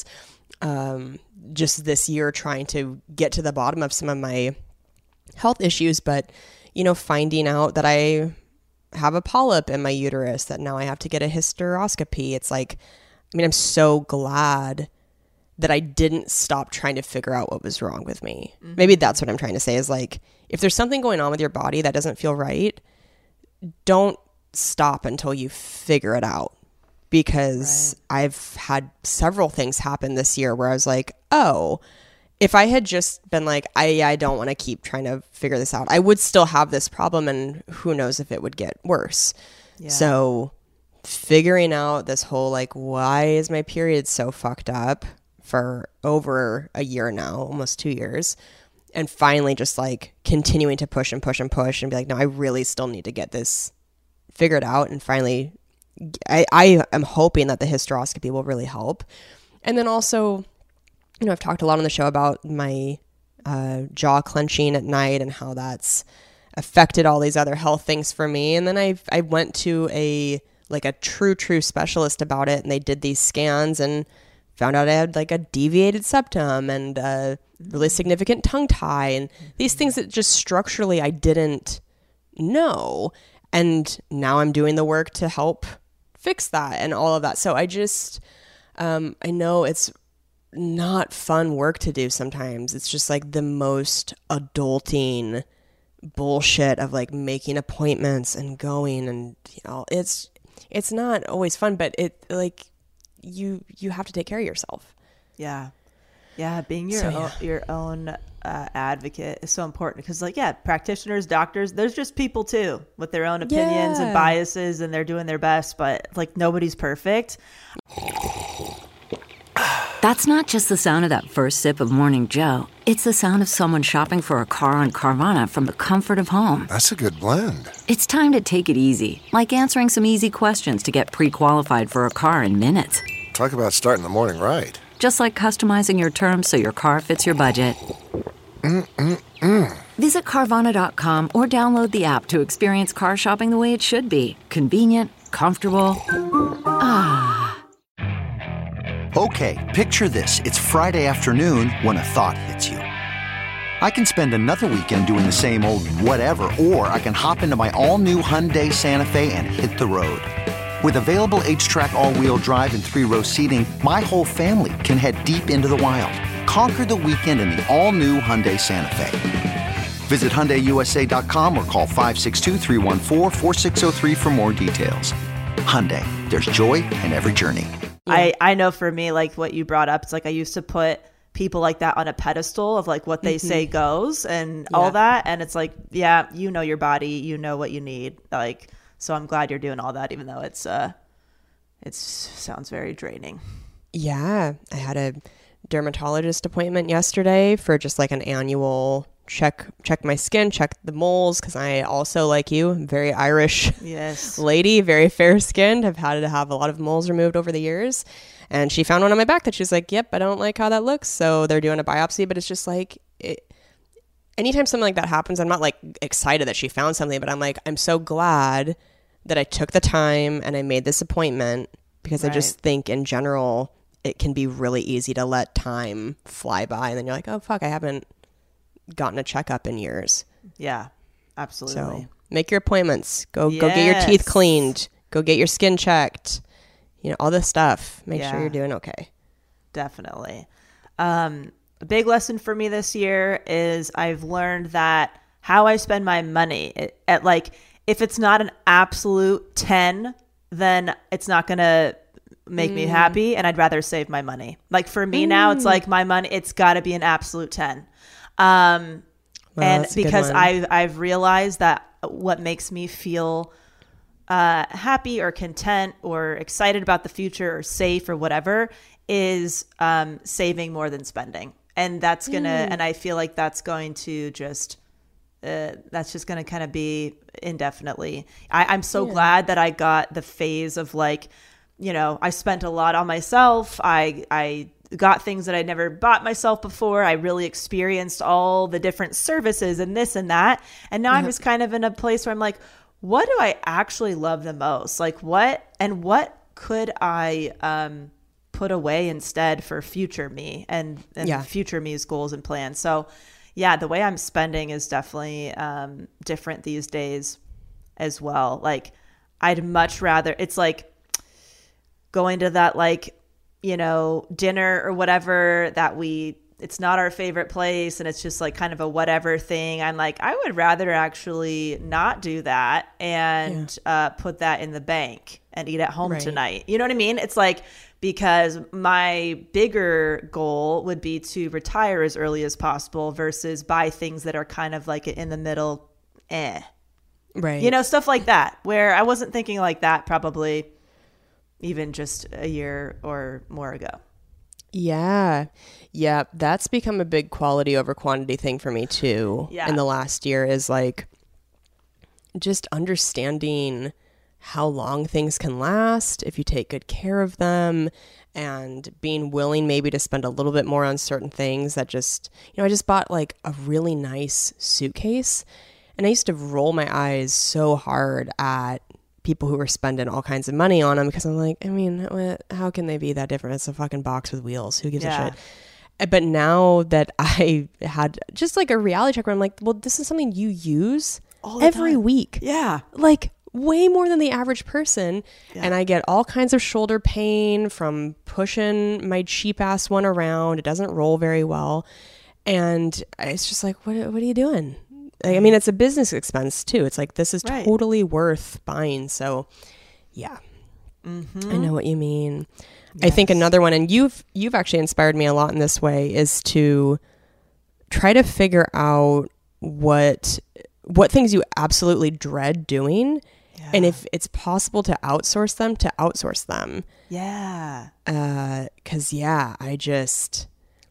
um, just this year trying to get to the bottom of some of my health issues, but you know, finding out that I have a polyp in my uterus that now I have to get a hysteroscopy. It's like, I mean, I'm so glad that I didn't stop trying to figure out what was wrong with me. Mm-hmm. Maybe that's what I'm trying to say is like, if there's something going on with your body that doesn't feel right, don't stop until you figure it out. Because right. I've had several things happen this year where I was like, oh, if I had just been like, I I don't want to keep trying to figure this out, I would still have this problem, and who knows if it would get worse. Yeah. So figuring out this whole like, why is my period so fucked up for over a year now, almost two years, and finally just like continuing to push and push and push and be like, no, I really still need to get this figured out. And finally, I, I am hoping that the hysteroscopy will really help. And then also, you know, I've talked a lot on the show about my uh, jaw clenching at night and how that's affected all these other health things for me. And then I I went to a like a true, true specialist about it, and they did these scans and found out I had like a deviated septum and a really significant tongue tie and these things that just structurally I didn't know. And now I'm doing the work to help fix that and all of that. So I just, um, I know it's not fun work to do sometimes. It's just like the most adulting bullshit of like making appointments and going, and you know, it's it's not always fun, but it like you you have to take care of yourself. Yeah. Yeah, being your so, own, yeah. your own uh, advocate is so important because, like, yeah, practitioners, doctors, there's just people too with their own opinions yeah. and biases, and they're doing their best, but like nobody's perfect. That's not just the sound of that first sip of Morning Joe. It's the sound of someone shopping for a car on Carvana from the comfort of home. That's a good blend. It's time to take it easy, like answering some easy questions to get pre-qualified for a car in minutes. Talk about starting the morning right. Just like customizing your terms so your car fits your budget. Mm-mm-mm. Visit Carvana dot com or download the app to experience car shopping the way it should be. Convenient, comfortable. Ah. Okay, picture this. It's Friday afternoon when a thought hits you. I can spend another weekend doing the same old whatever, or I can hop into my all-new Hyundai Santa Fe and hit the road. With available H-Track all-wheel drive and three-row seating, my whole family can head deep into the wild. Conquer the weekend in the all-new Hyundai Santa Fe. Visit Hyundai U S A dot com or call five six two, three one four, four six zero three for more details. Hyundai, there's joy in every journey. I, I know for me, like what you brought up, it's like I used to put people like that on a pedestal of like what they mm-hmm. say goes and yeah. all that. And it's like, yeah, you know your body, you know what you need. Like, so I'm glad you're doing all that, even though it's, uh, it sounds very draining. Yeah. I had a dermatologist appointment yesterday for just like an annual check, check my skin, check the moles. Cause I also, like you, I'm very Irish yes. lady, very fair skinned. I've had to have a lot of moles removed over the years. And she found one on my back that she's like, yep, I don't like how that looks. So they're doing a biopsy, but it's just like, it, anytime something like that happens, I'm not like excited that she found something, but I'm like, I'm so glad that I took the time and I made this appointment because right. I just think in general, it can be really easy to let time fly by. And then you're like, oh, fuck, I haven't gotten a checkup in years. Yeah, absolutely. So make your appointments. Go yes. go get your teeth cleaned. Go get your skin checked. You know, all this stuff. Make yeah. sure you're doing okay. Definitely. Um, a big lesson for me this year is I've learned that how I spend my money it, at like, if it's not an absolute ten, then it's not going to make mm. me happy. And I'd rather save my money. Like for me mm. now, it's like my money, it's got to be an absolute ten. Um, well, and because I've, I've realized that what makes me feel uh, happy or content or excited about the future or safe or whatever is um, saving more than spending. And that's going to, mm. and I feel like that's going to just, uh, that's just going to kind of be indefinitely. I, I'm so yeah. glad that I got the phase of like, you know, I spent a lot on myself. I, I, got things that I'd never bought myself before. I really experienced all the different services and this and that. And now yeah. I'm just kind of in a place where I'm like, what do I actually love the most? Like what, and what could I um, put away instead for future me and, and yeah. future me's goals and plans. So yeah, the way I'm spending is definitely um, different these days as well. Like I'd much rather, it's like going to that like, you know, dinner or whatever that we, it's not our favorite place and it's just like kind of a whatever thing. I'm like, I would rather actually not do that and yeah. uh, put that in the bank and eat at home right. tonight. You know what I mean? It's like, because my bigger goal would be to retire as early as possible versus buy things that are kind of like in the middle, eh. Right. You know, stuff like that, where I wasn't thinking like that probably even just a year or more ago. Yeah. Yeah. That's become a big quality over quantity thing for me too. Yeah. In the last year is like just understanding how long things can last if you take good care of them and being willing maybe to spend a little bit more on certain things that just, you know, I just bought like a really nice suitcase and I used to roll my eyes so hard at people who were spending all kinds of money on them because I'm like, I mean, how can they be that different? It's a fucking box with wheels. Who gives yeah. a shit? But now that I had just like a reality check where I'm like, well, this is something you use every time. week. Yeah. Like way more than the average person. Yeah. And I get all kinds of shoulder pain from pushing my cheap ass one around. It doesn't roll very well. And it's just like, what, what are you doing? I mean, it's a business expense too. It's like, this is right. totally worth buying. So yeah, mm-hmm. I know what you mean. Yes. I think another one, and you've, you've actually inspired me a lot in this way, is to try to figure out what, what things you absolutely dread doing Yeah. And if it's possible to outsource them, to outsource them. Yeah. Uh, 'cause yeah, I just,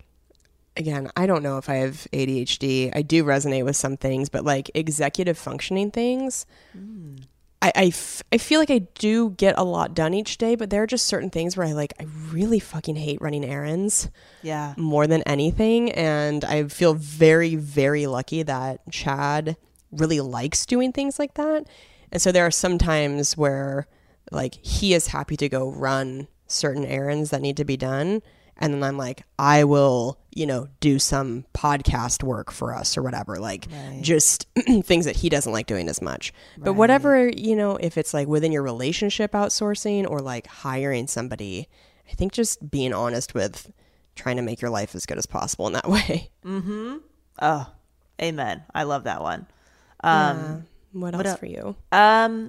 again, I don't know if I have A D H D. I do resonate with some things, but like executive functioning things, mm. I, I, f- I feel like I do get a lot done each day, but there are just certain things where I like, I really fucking hate running errands. Yeah. More than anything. And I feel very, very lucky that Chad really likes doing things like that. And so there are some times where like he is happy to go run certain errands that need to be done. And then I'm like, I will, you know, do some podcast work for us or whatever, like right. just things that he doesn't like doing as much. Right. But whatever, you know, if it's like within your relationship outsourcing or like hiring somebody, I think just being honest with trying to make your life as good as possible in that way. Mm-hmm. Oh, amen. I love that one. Um, yeah. What else what for you? Um,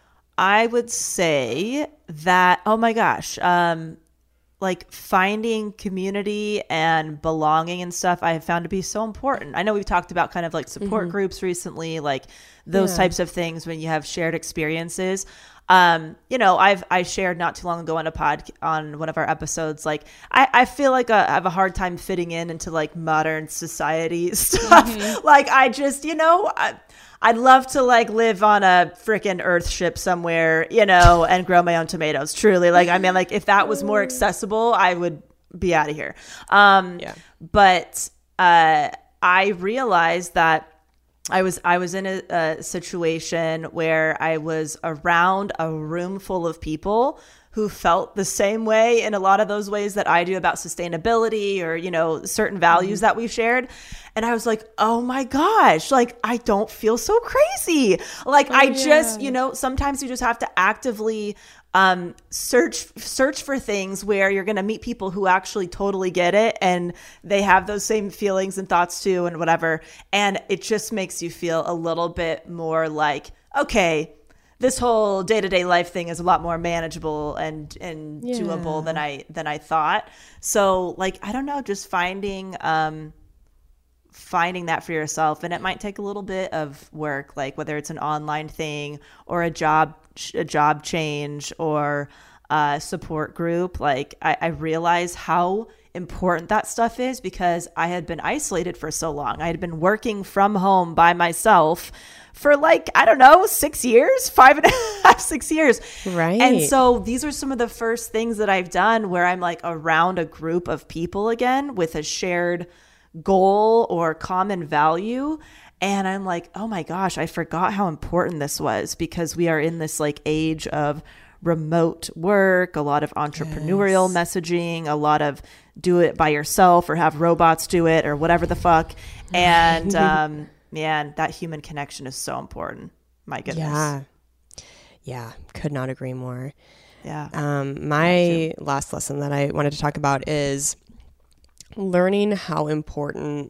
I would say that, oh my gosh, um, like finding community and belonging and stuff I have found to be so important. I know we've talked about kind of like support mm-hmm. groups recently, like those yeah. types of things when you have shared experiences. Um, you know, I've I shared not too long ago on a pod on one of our episodes, like I, I feel like a, I have a hard time fitting in into like modern society stuff. Mm-hmm. Like I just, you know, I, I'd love to like live on a freaking Earth ship somewhere, you know, and grow my own tomatoes. Truly, like I mean, like if that was more accessible, I would be out of here. Um, yeah. But uh, I realized that I was I was in a, a situation where I was around a room full of people who felt the same way in a lot of those ways that I do about sustainability or, you know, certain values mm-hmm. that we've shared. And I was like, oh my gosh, like, I don't feel so crazy. Like, oh, I yeah. just, you know, sometimes you just have to actively um, search, search for things where you're going to meet people who actually totally get it. And they have those same feelings and thoughts too and whatever. And it just makes you feel a little bit more like, okay, this whole day-to-day life thing is a lot more manageable and and yeah. doable than I than I thought. So like I don't know, just finding um finding that for yourself, and it might take a little bit of work, like whether it's an online thing or a job a job change or a support group. Like I, I realize how important that stuff is because I had been isolated for so long. I had been working from home by myself for like, I don't know, six years, five and a half, six years. Right. And so these are some of the first things that I've done where I'm like around a group of people again with a shared goal or common value. And I'm like, oh my gosh, I forgot how important this was because we are in this like age of remote work, a lot of entrepreneurial yes. messaging, a lot of do it by yourself or have robots do it or whatever the fuck. And, um, man, that human connection is so important. My goodness. Yeah. Yeah. Could not agree more. Yeah. Um, my last lesson that I wanted to talk about is learning how important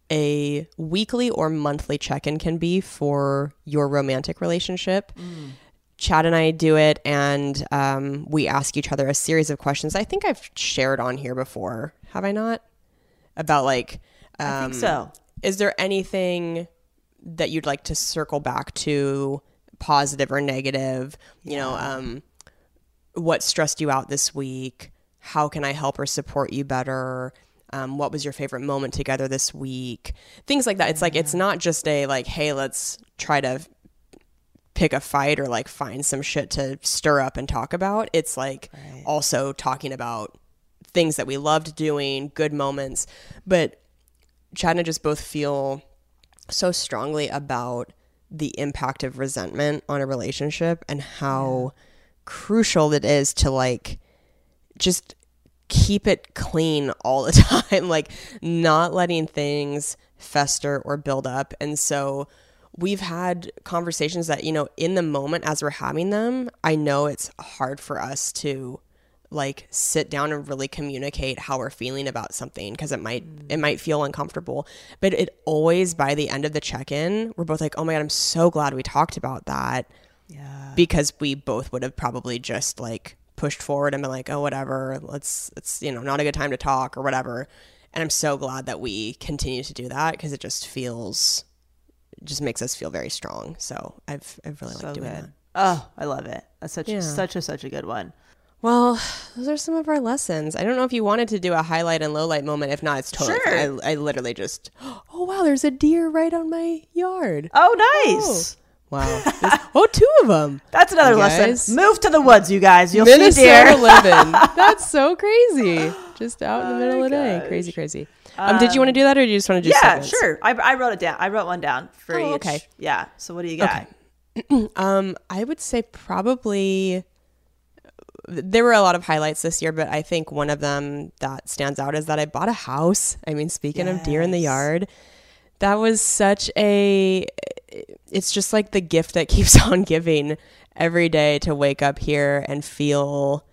a weekly or monthly check-in can be for your romantic relationship. Mm. Chad and I do it, and um, we ask each other a series of questions. I think I've shared on here before. Have I not? About like... Um, I think so. Is there anything that you'd like to circle back to, positive or negative? You yeah. know, um, what stressed you out this week? How can I help or support you better? Um, what was your favorite moment together this week? Things like that. It's like, it's not just a like, hey, let's try to pick a fight or like find some shit to stir up and talk about. It's like right. also talking about things that we loved doing, good moments. But Chad and I just both feel so strongly about the impact of resentment on a relationship and how yeah. crucial it is to like just keep it clean all the time, like not letting things fester or build up. And so we've had conversations that, you know, in the moment as we're having them, I know it's hard for us to like sit down and really communicate how we're feeling about something because it might mm. it might feel uncomfortable. But it always, by the end of the check-in, we're both like, oh my God, I'm so glad we talked about that. Yeah. Because we both would have probably just like pushed forward and been like, oh, whatever, let's, it's, you know, not a good time to talk or whatever. And I'm so glad that we continue to do that because it just feels, it just makes us feel very strong. So I've, I've really so liked doing good. that. Oh, I love it. That's such Yeah. such a such a good one. Well, those are some of our lessons. I don't know if you wanted to do a highlight and low light moment. If not, it's totally Sure. fine. I, I literally just, oh, wow, there's a deer right on my yard. Oh, nice. Wow. There's- oh, two of them. That's another You lesson. guys? Move to the woods, you guys. You'll Minnesota see deer. living. That's so crazy. Just out in the Oh middle my of the day. gosh. Crazy, crazy. Um, did you want to do that, or do you just want to do Yeah, segments? sure. I, I wrote it down. I wrote one down for Oh, each. okay. Yeah. So what do you got? Um, I would say probably there were a lot of highlights this year, but I think one of them that stands out is that I bought a house. I mean, speaking of deer in the Yes. yard, that was such a, it's just like the gift that keeps on giving every day to wake up here and feel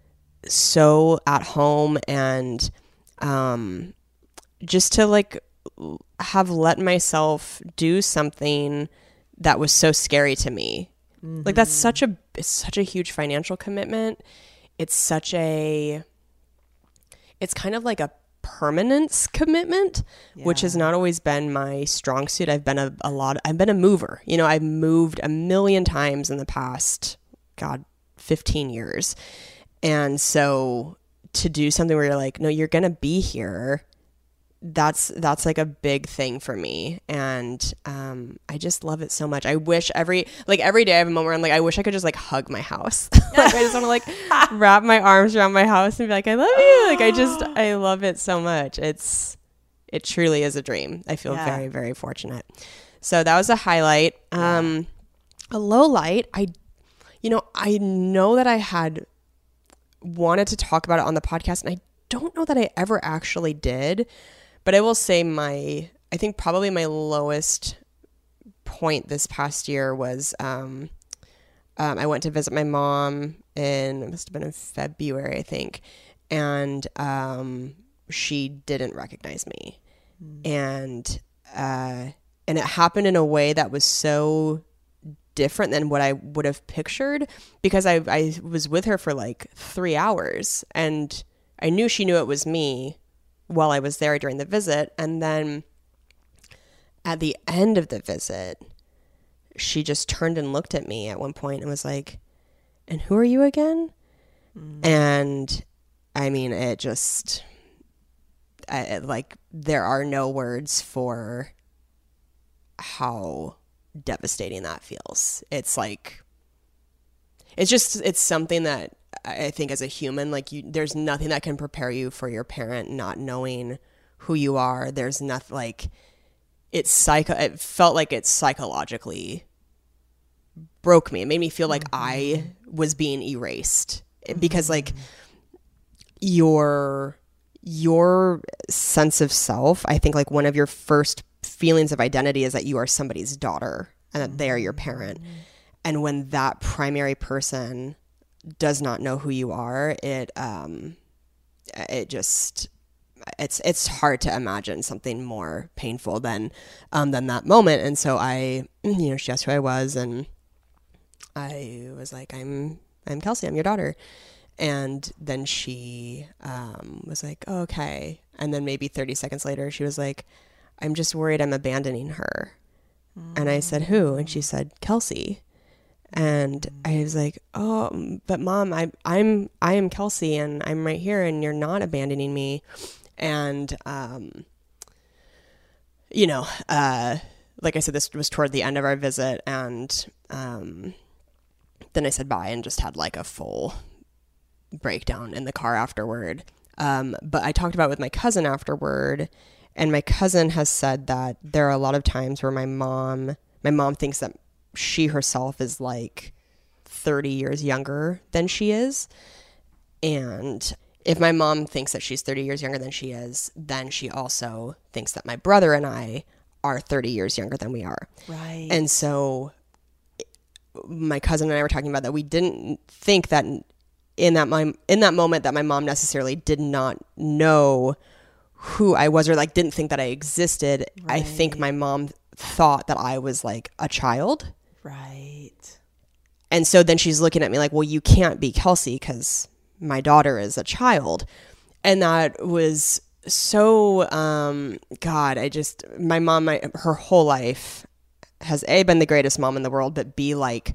so at home and um, just to like have let myself do something that was so scary to me. Mm-hmm. Like that's such a it's such a huge financial commitment. It's such a it's kind of like a permanence commitment, yeah. which has not always been my strong suit. I've been a, a lot I've been a mover. You know, I've moved a million times in the past god fifteen years. And so to do something where you're like, no, you're going to be here. That's that's like a big thing for me, and um, I just love it so much. I wish every like every day I have a moment where I'm like, I wish I could just like hug my house. Like I just want to like wrap my arms around my house and be like, I love you. Like I just I love it so much. It's it truly is a dream. I feel Yeah. very very fortunate. So that was a highlight. Um, a low light. I, you know, I know that I had wanted to talk about it on the podcast, and I don't know that I ever actually did. But I will say my, I think probably my lowest point this past year was um, um, I went to visit my mom in, it must have been in February, I think. And um, she didn't recognize me. Mm. And, uh, and it happened in a way that was so different than what I would have pictured, because I, I was with her for like three hours and I knew she knew it was me while I was there during the visit. And then at the end of the visit, she just turned and looked at me at one point and was like, and who are you again? Mm. And I mean, it just, I, it, like, there are no words for how devastating that feels. It's like, it's just, it's something that I think as a human, like you, there's nothing that can prepare you for your parent not knowing who you are. There's nothing like it's psycho. It felt like it psychologically broke me. It made me feel like mm-hmm. I was being erased mm-hmm. because like your, your sense of self, I think like one of your first feelings of identity is that you are somebody's daughter and that they are your parent. Mm-hmm. And when that primary person does not know who you are, it um it just it's it's hard to imagine something more painful than um than that moment. And so I, you know, she asked who I was, and I was like, I'm I'm Kelsey, I'm your daughter. And then she um was like, oh, okay. And then maybe thirty seconds later she was like, I'm just worried I'm abandoning her. Mm. And I said, who? And she said, Kelsey. And I was like, oh, but Mom, I, I'm, I am Kelsey, and I'm right here, and you're not abandoning me. And, um, you know, uh, like I said, this was toward the end of our visit, and, um, then I said bye and just had like a full breakdown in the car afterward. Um, but I talked about it with my cousin afterward, and my cousin has said that there are a lot of times where my mom, my mom thinks that she herself is like thirty years younger than she is. And if my mom thinks that she's thirty years younger than she is, then she also thinks that my brother and I are thirty years younger than we are. Right. And so my cousin and I were talking about that. We didn't think that in that my, in that moment that my mom necessarily did not know who I was, or like didn't think that I existed. Right. I think my mom thought that I was like a child. Right. And so then she's looking at me like, well, you can't be Kelsey because my daughter is a child. And that was so, um, God, I just, my mom, my, her whole life has A, been the greatest mom in the world, but B, like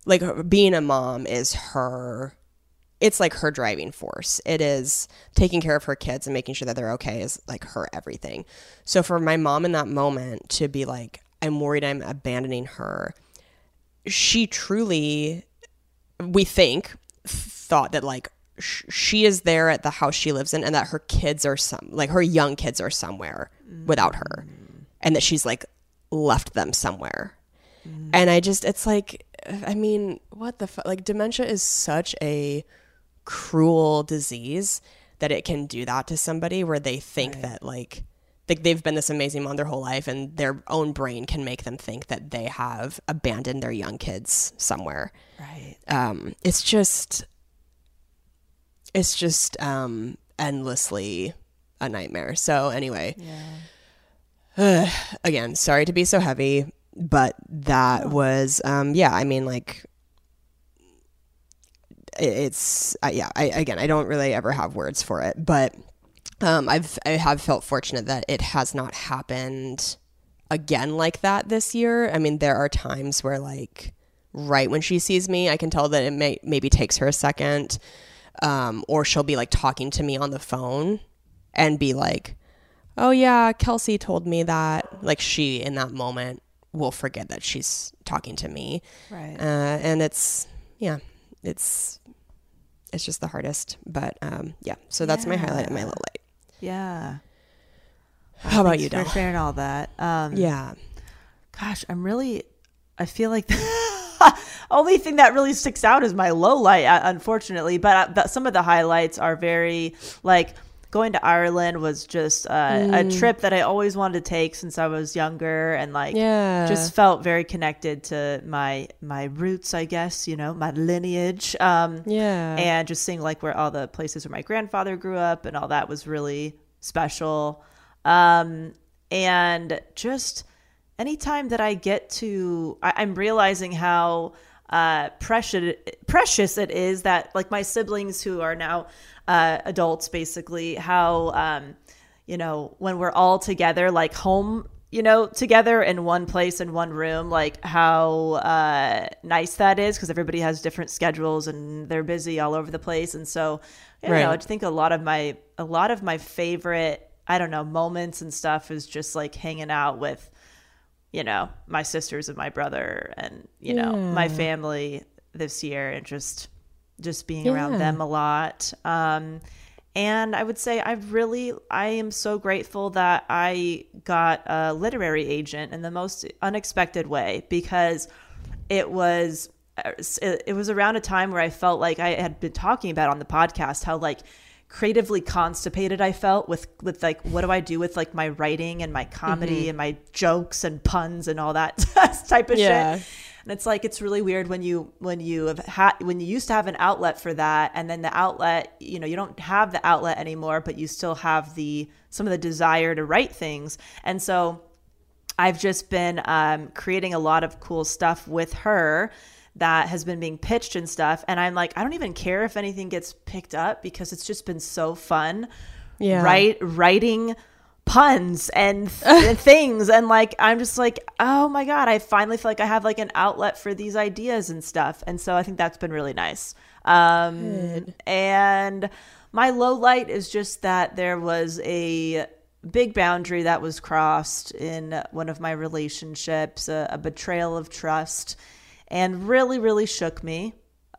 like being a mom is her, it's like her driving force. It is taking care of her kids and making sure that they're okay is like her everything. So for my mom in that moment to be like, I'm worried I'm abandoning her, she truly, we think, thought that like sh- she is there at the house she lives in and that her kids are some, like her young kids are somewhere mm. without her, and that she's like left them somewhere. Mm. And I just, it's like, I mean, what the fuck? Like dementia is such a cruel disease that it can do that to somebody where they think right. that like, like they've been this amazing mom their whole life and their own brain can make them think that they have abandoned their young kids somewhere. Right. Um, it's just, it's just um, endlessly a nightmare. So anyway, yeah. uh, again, sorry to be so heavy, but that oh. was, um, yeah, I mean like, it, it's, uh, yeah, I, again, I don't really ever have words for it, but Um, I've I have felt fortunate that it has not happened again like that this year. I mean, there are times where like right when she sees me, I can tell that it may maybe takes her a second, um, or she'll be like talking to me on the phone and be like, "Oh yeah, Kelsey told me that." Like she in that moment will forget that she's talking to me, right? Uh, and it's yeah, it's it's just the hardest. But um, yeah, so that's yeah. my highlight and my low light. Yeah. Well, How about you, Del? Del? For sharing all that. Um, yeah. Gosh, I'm really, I feel like the only thing that really sticks out is my low light, unfortunately. But, but some of the highlights are very, like, going to Ireland was just uh, mm. a trip that I always wanted to take since I was younger, and like yeah. just felt very connected to my my roots, I guess, you know, my lineage. Um, yeah. And just seeing like where all the places where my grandfather grew up and all that was really special. Um, and just anytime that I get to, I, I'm realizing how uh, precious precious it is that like my siblings who are now uh, adults, basically, how, um, you know, when we're all together, like home, you know, together in one place, in one room, like how uh, nice that is, because everybody has different schedules and they're busy all over the place. And so, you right. know, I think a lot of my, a lot of my favorite, I don't know, moments and stuff is just like hanging out with, you know, my sisters and my brother and, you know, yeah. my family this year, and just, just being yeah. around them a lot. Um, and I would say I've really, I am so grateful that I got a literary agent in the most unexpected way, because it was, it, it was around a time where I felt like I had been talking about on the podcast, how like creatively constipated I felt with, with like, what do I do with like my writing and my comedy mm-hmm. and my jokes and puns and all that type of yeah. shit. And it's like, it's really weird when you, when you have had, when you used to have an outlet for that, and then the outlet, you know, you don't have the outlet anymore, but you still have the, some of the desire to write things. And so I've just been um, creating a lot of cool stuff with her that has been being pitched and stuff. And I'm like, I don't even care if anything gets picked up, because it's just been so fun. Yeah. Right. Writing puns and, th- and things. And like, I'm just like, oh my God, I finally feel like I have like an outlet for these ideas and stuff. And so I think that's been really nice. Um, Good. And my low light is just that there was a big boundary that was crossed in one of my relationships, a, a betrayal of trust, and really, really shook me.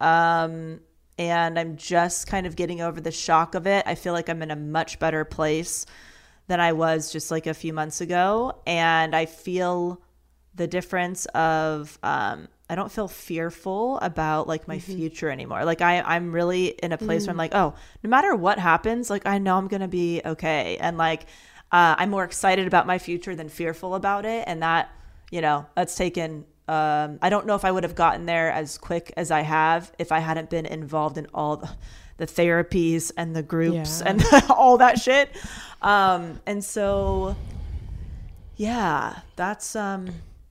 Um, and I'm just kind of getting over the shock of it. I feel like I'm in a much better place than I was just like a few months ago. And I feel the difference of, um, I don't feel fearful about like my mm-hmm. future anymore. Like I, I'm really in a place mm. where I'm like, oh, no matter what happens, like I know I'm going to be okay. And like, uh, I'm more excited about my future than fearful about it. And that, you know, that's taken, um, I don't know if I would have gotten there as quick as I have if I hadn't been involved in all the, the therapies and the groups yeah. and all that shit. Um, and so, yeah, that's, um,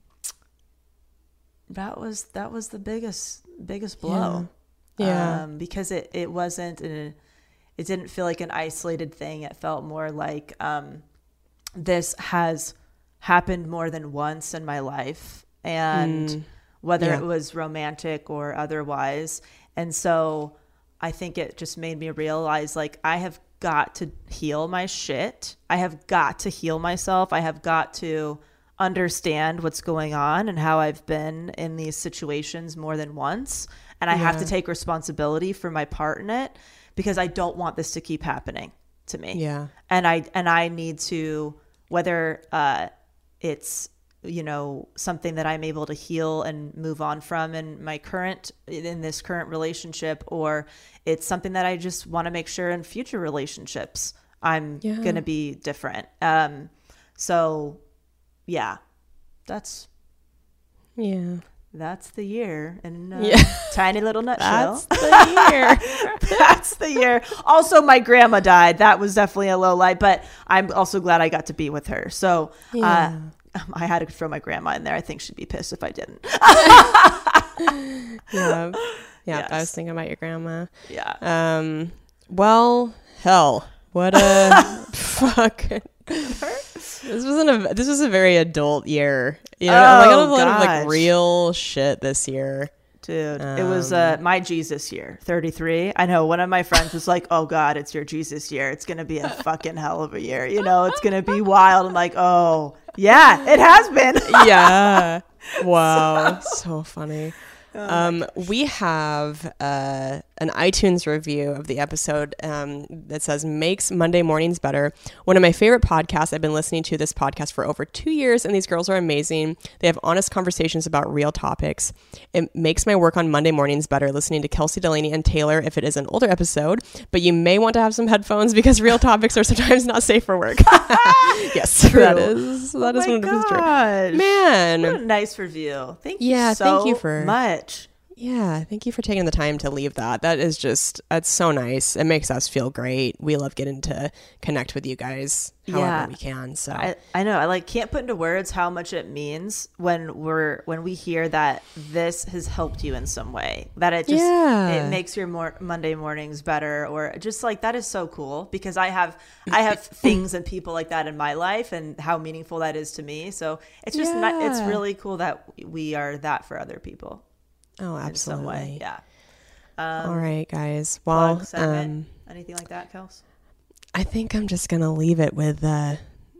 that was, that was the biggest, biggest blow. Yeah. yeah. Um, because it, it wasn't, an, it didn't feel like an isolated thing. It felt more like, um, this has happened more than once in my life. And mm. whether Yeah. it was romantic or otherwise. And so I think it just made me realize, like, I have got to heal my shit. I have got to heal myself. I have got to understand what's going on and how I've been in these situations more than once. And I Yeah. have to take responsibility for my part in it, because I don't want this to keep happening to me. Yeah. And I, and I need to, whether uh, it's, you know, something that I'm able to heal and move on from in my current, in this current relationship, or it's something that I just want to make sure in future relationships, I'm Yeah. going to be different. Um, so yeah, that's, Yeah. that's the year in a Yeah. tiny little nutshell. That's the year. That's the year. Also, my grandma died. That was definitely a low light, but I'm also glad I got to be with her. So Yeah. uh, I had to throw my grandma in there. I think she'd be pissed if I didn't. Yeah. Yeah. I was Yes. thinking about your grandma. Yeah. Um, well, hell, what a fuck. This wasn't a, this was a very adult year. You know, like Oh, a lot of like gosh. real shit this year. Dude, it was uh, my Jesus year, thirty-three. I know one of my friends was like, oh God, it's your Jesus year. It's going to be a fucking hell of a year. You know, it's going to be wild. I'm like, oh, yeah, it has been. Yeah. Wow. So funny. Um, we have uh, an iTunes review of the episode um, that says makes Monday mornings better. One of my favorite podcasts. I've been listening to this podcast for over two years, and these girls are amazing. They have honest conversations about real topics. It makes my work on Monday mornings better listening to Kelsey Delaney and Taylor if it is an older episode, but you may want to have some headphones because real topics are sometimes not safe for work. Yes, True. that is that Oh is my one hundred percent true. gosh. Man. What a nice review. Thank you Yeah, so thank you for- much. Yeah, thank you for taking the time to leave that. That is just, that's so nice. It makes us feel great. We love getting to connect with you guys however Yeah. we can. So I, I know I like can't put into words how much it means when we're when we hear that this has helped you in some way, that it just Yeah. it makes your mor- Monday mornings better, or just like that is so cool, because I have I have things and people like that in my life and how meaningful that is to me. So it's just ni- it's Yeah. really cool that we are that for other people oh, in some way. absolutely. Yeah. All right, guys. Well, Plug, segment, um, anything like that, Kels? I think I'm just gonna leave it with uh,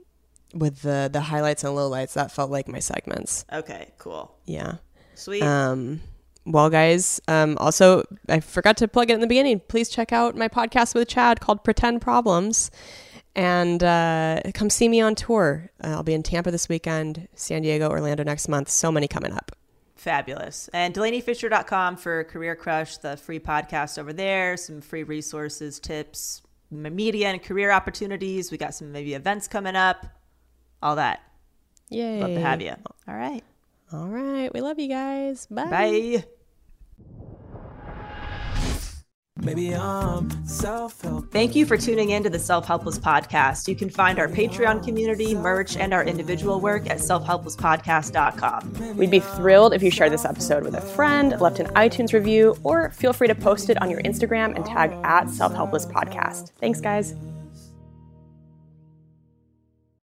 with the the highlights and lowlights. That felt like my segments. Okay, cool, Yeah. sweet. Um, well, guys, um, also, I forgot to plug it in the beginning. Please check out my podcast with Chad called Pretend Problems. And uh, come see me on tour. Uh, I'll be in Tampa this weekend, San Diego, Orlando next month. So many coming up. Fabulous. And Delaney Fisher dot com for Career Crush, the free podcast over there, some free resources, tips, m- media and career opportunities. We got some maybe events coming up, all that. Yay. Love to have you. All right. All right. We love you guys. Bye. Bye. Maybe I'm self-help. Thank you for tuning in to the Self Helpless Podcast. You can find our Patreon community, merch, and our individual work at self helpless podcast dot com. We'd be thrilled if you shared this episode with a friend, left an iTunes review, or feel free to post it on your Instagram and tag at Self Helpless Podcast. Thanks, guys.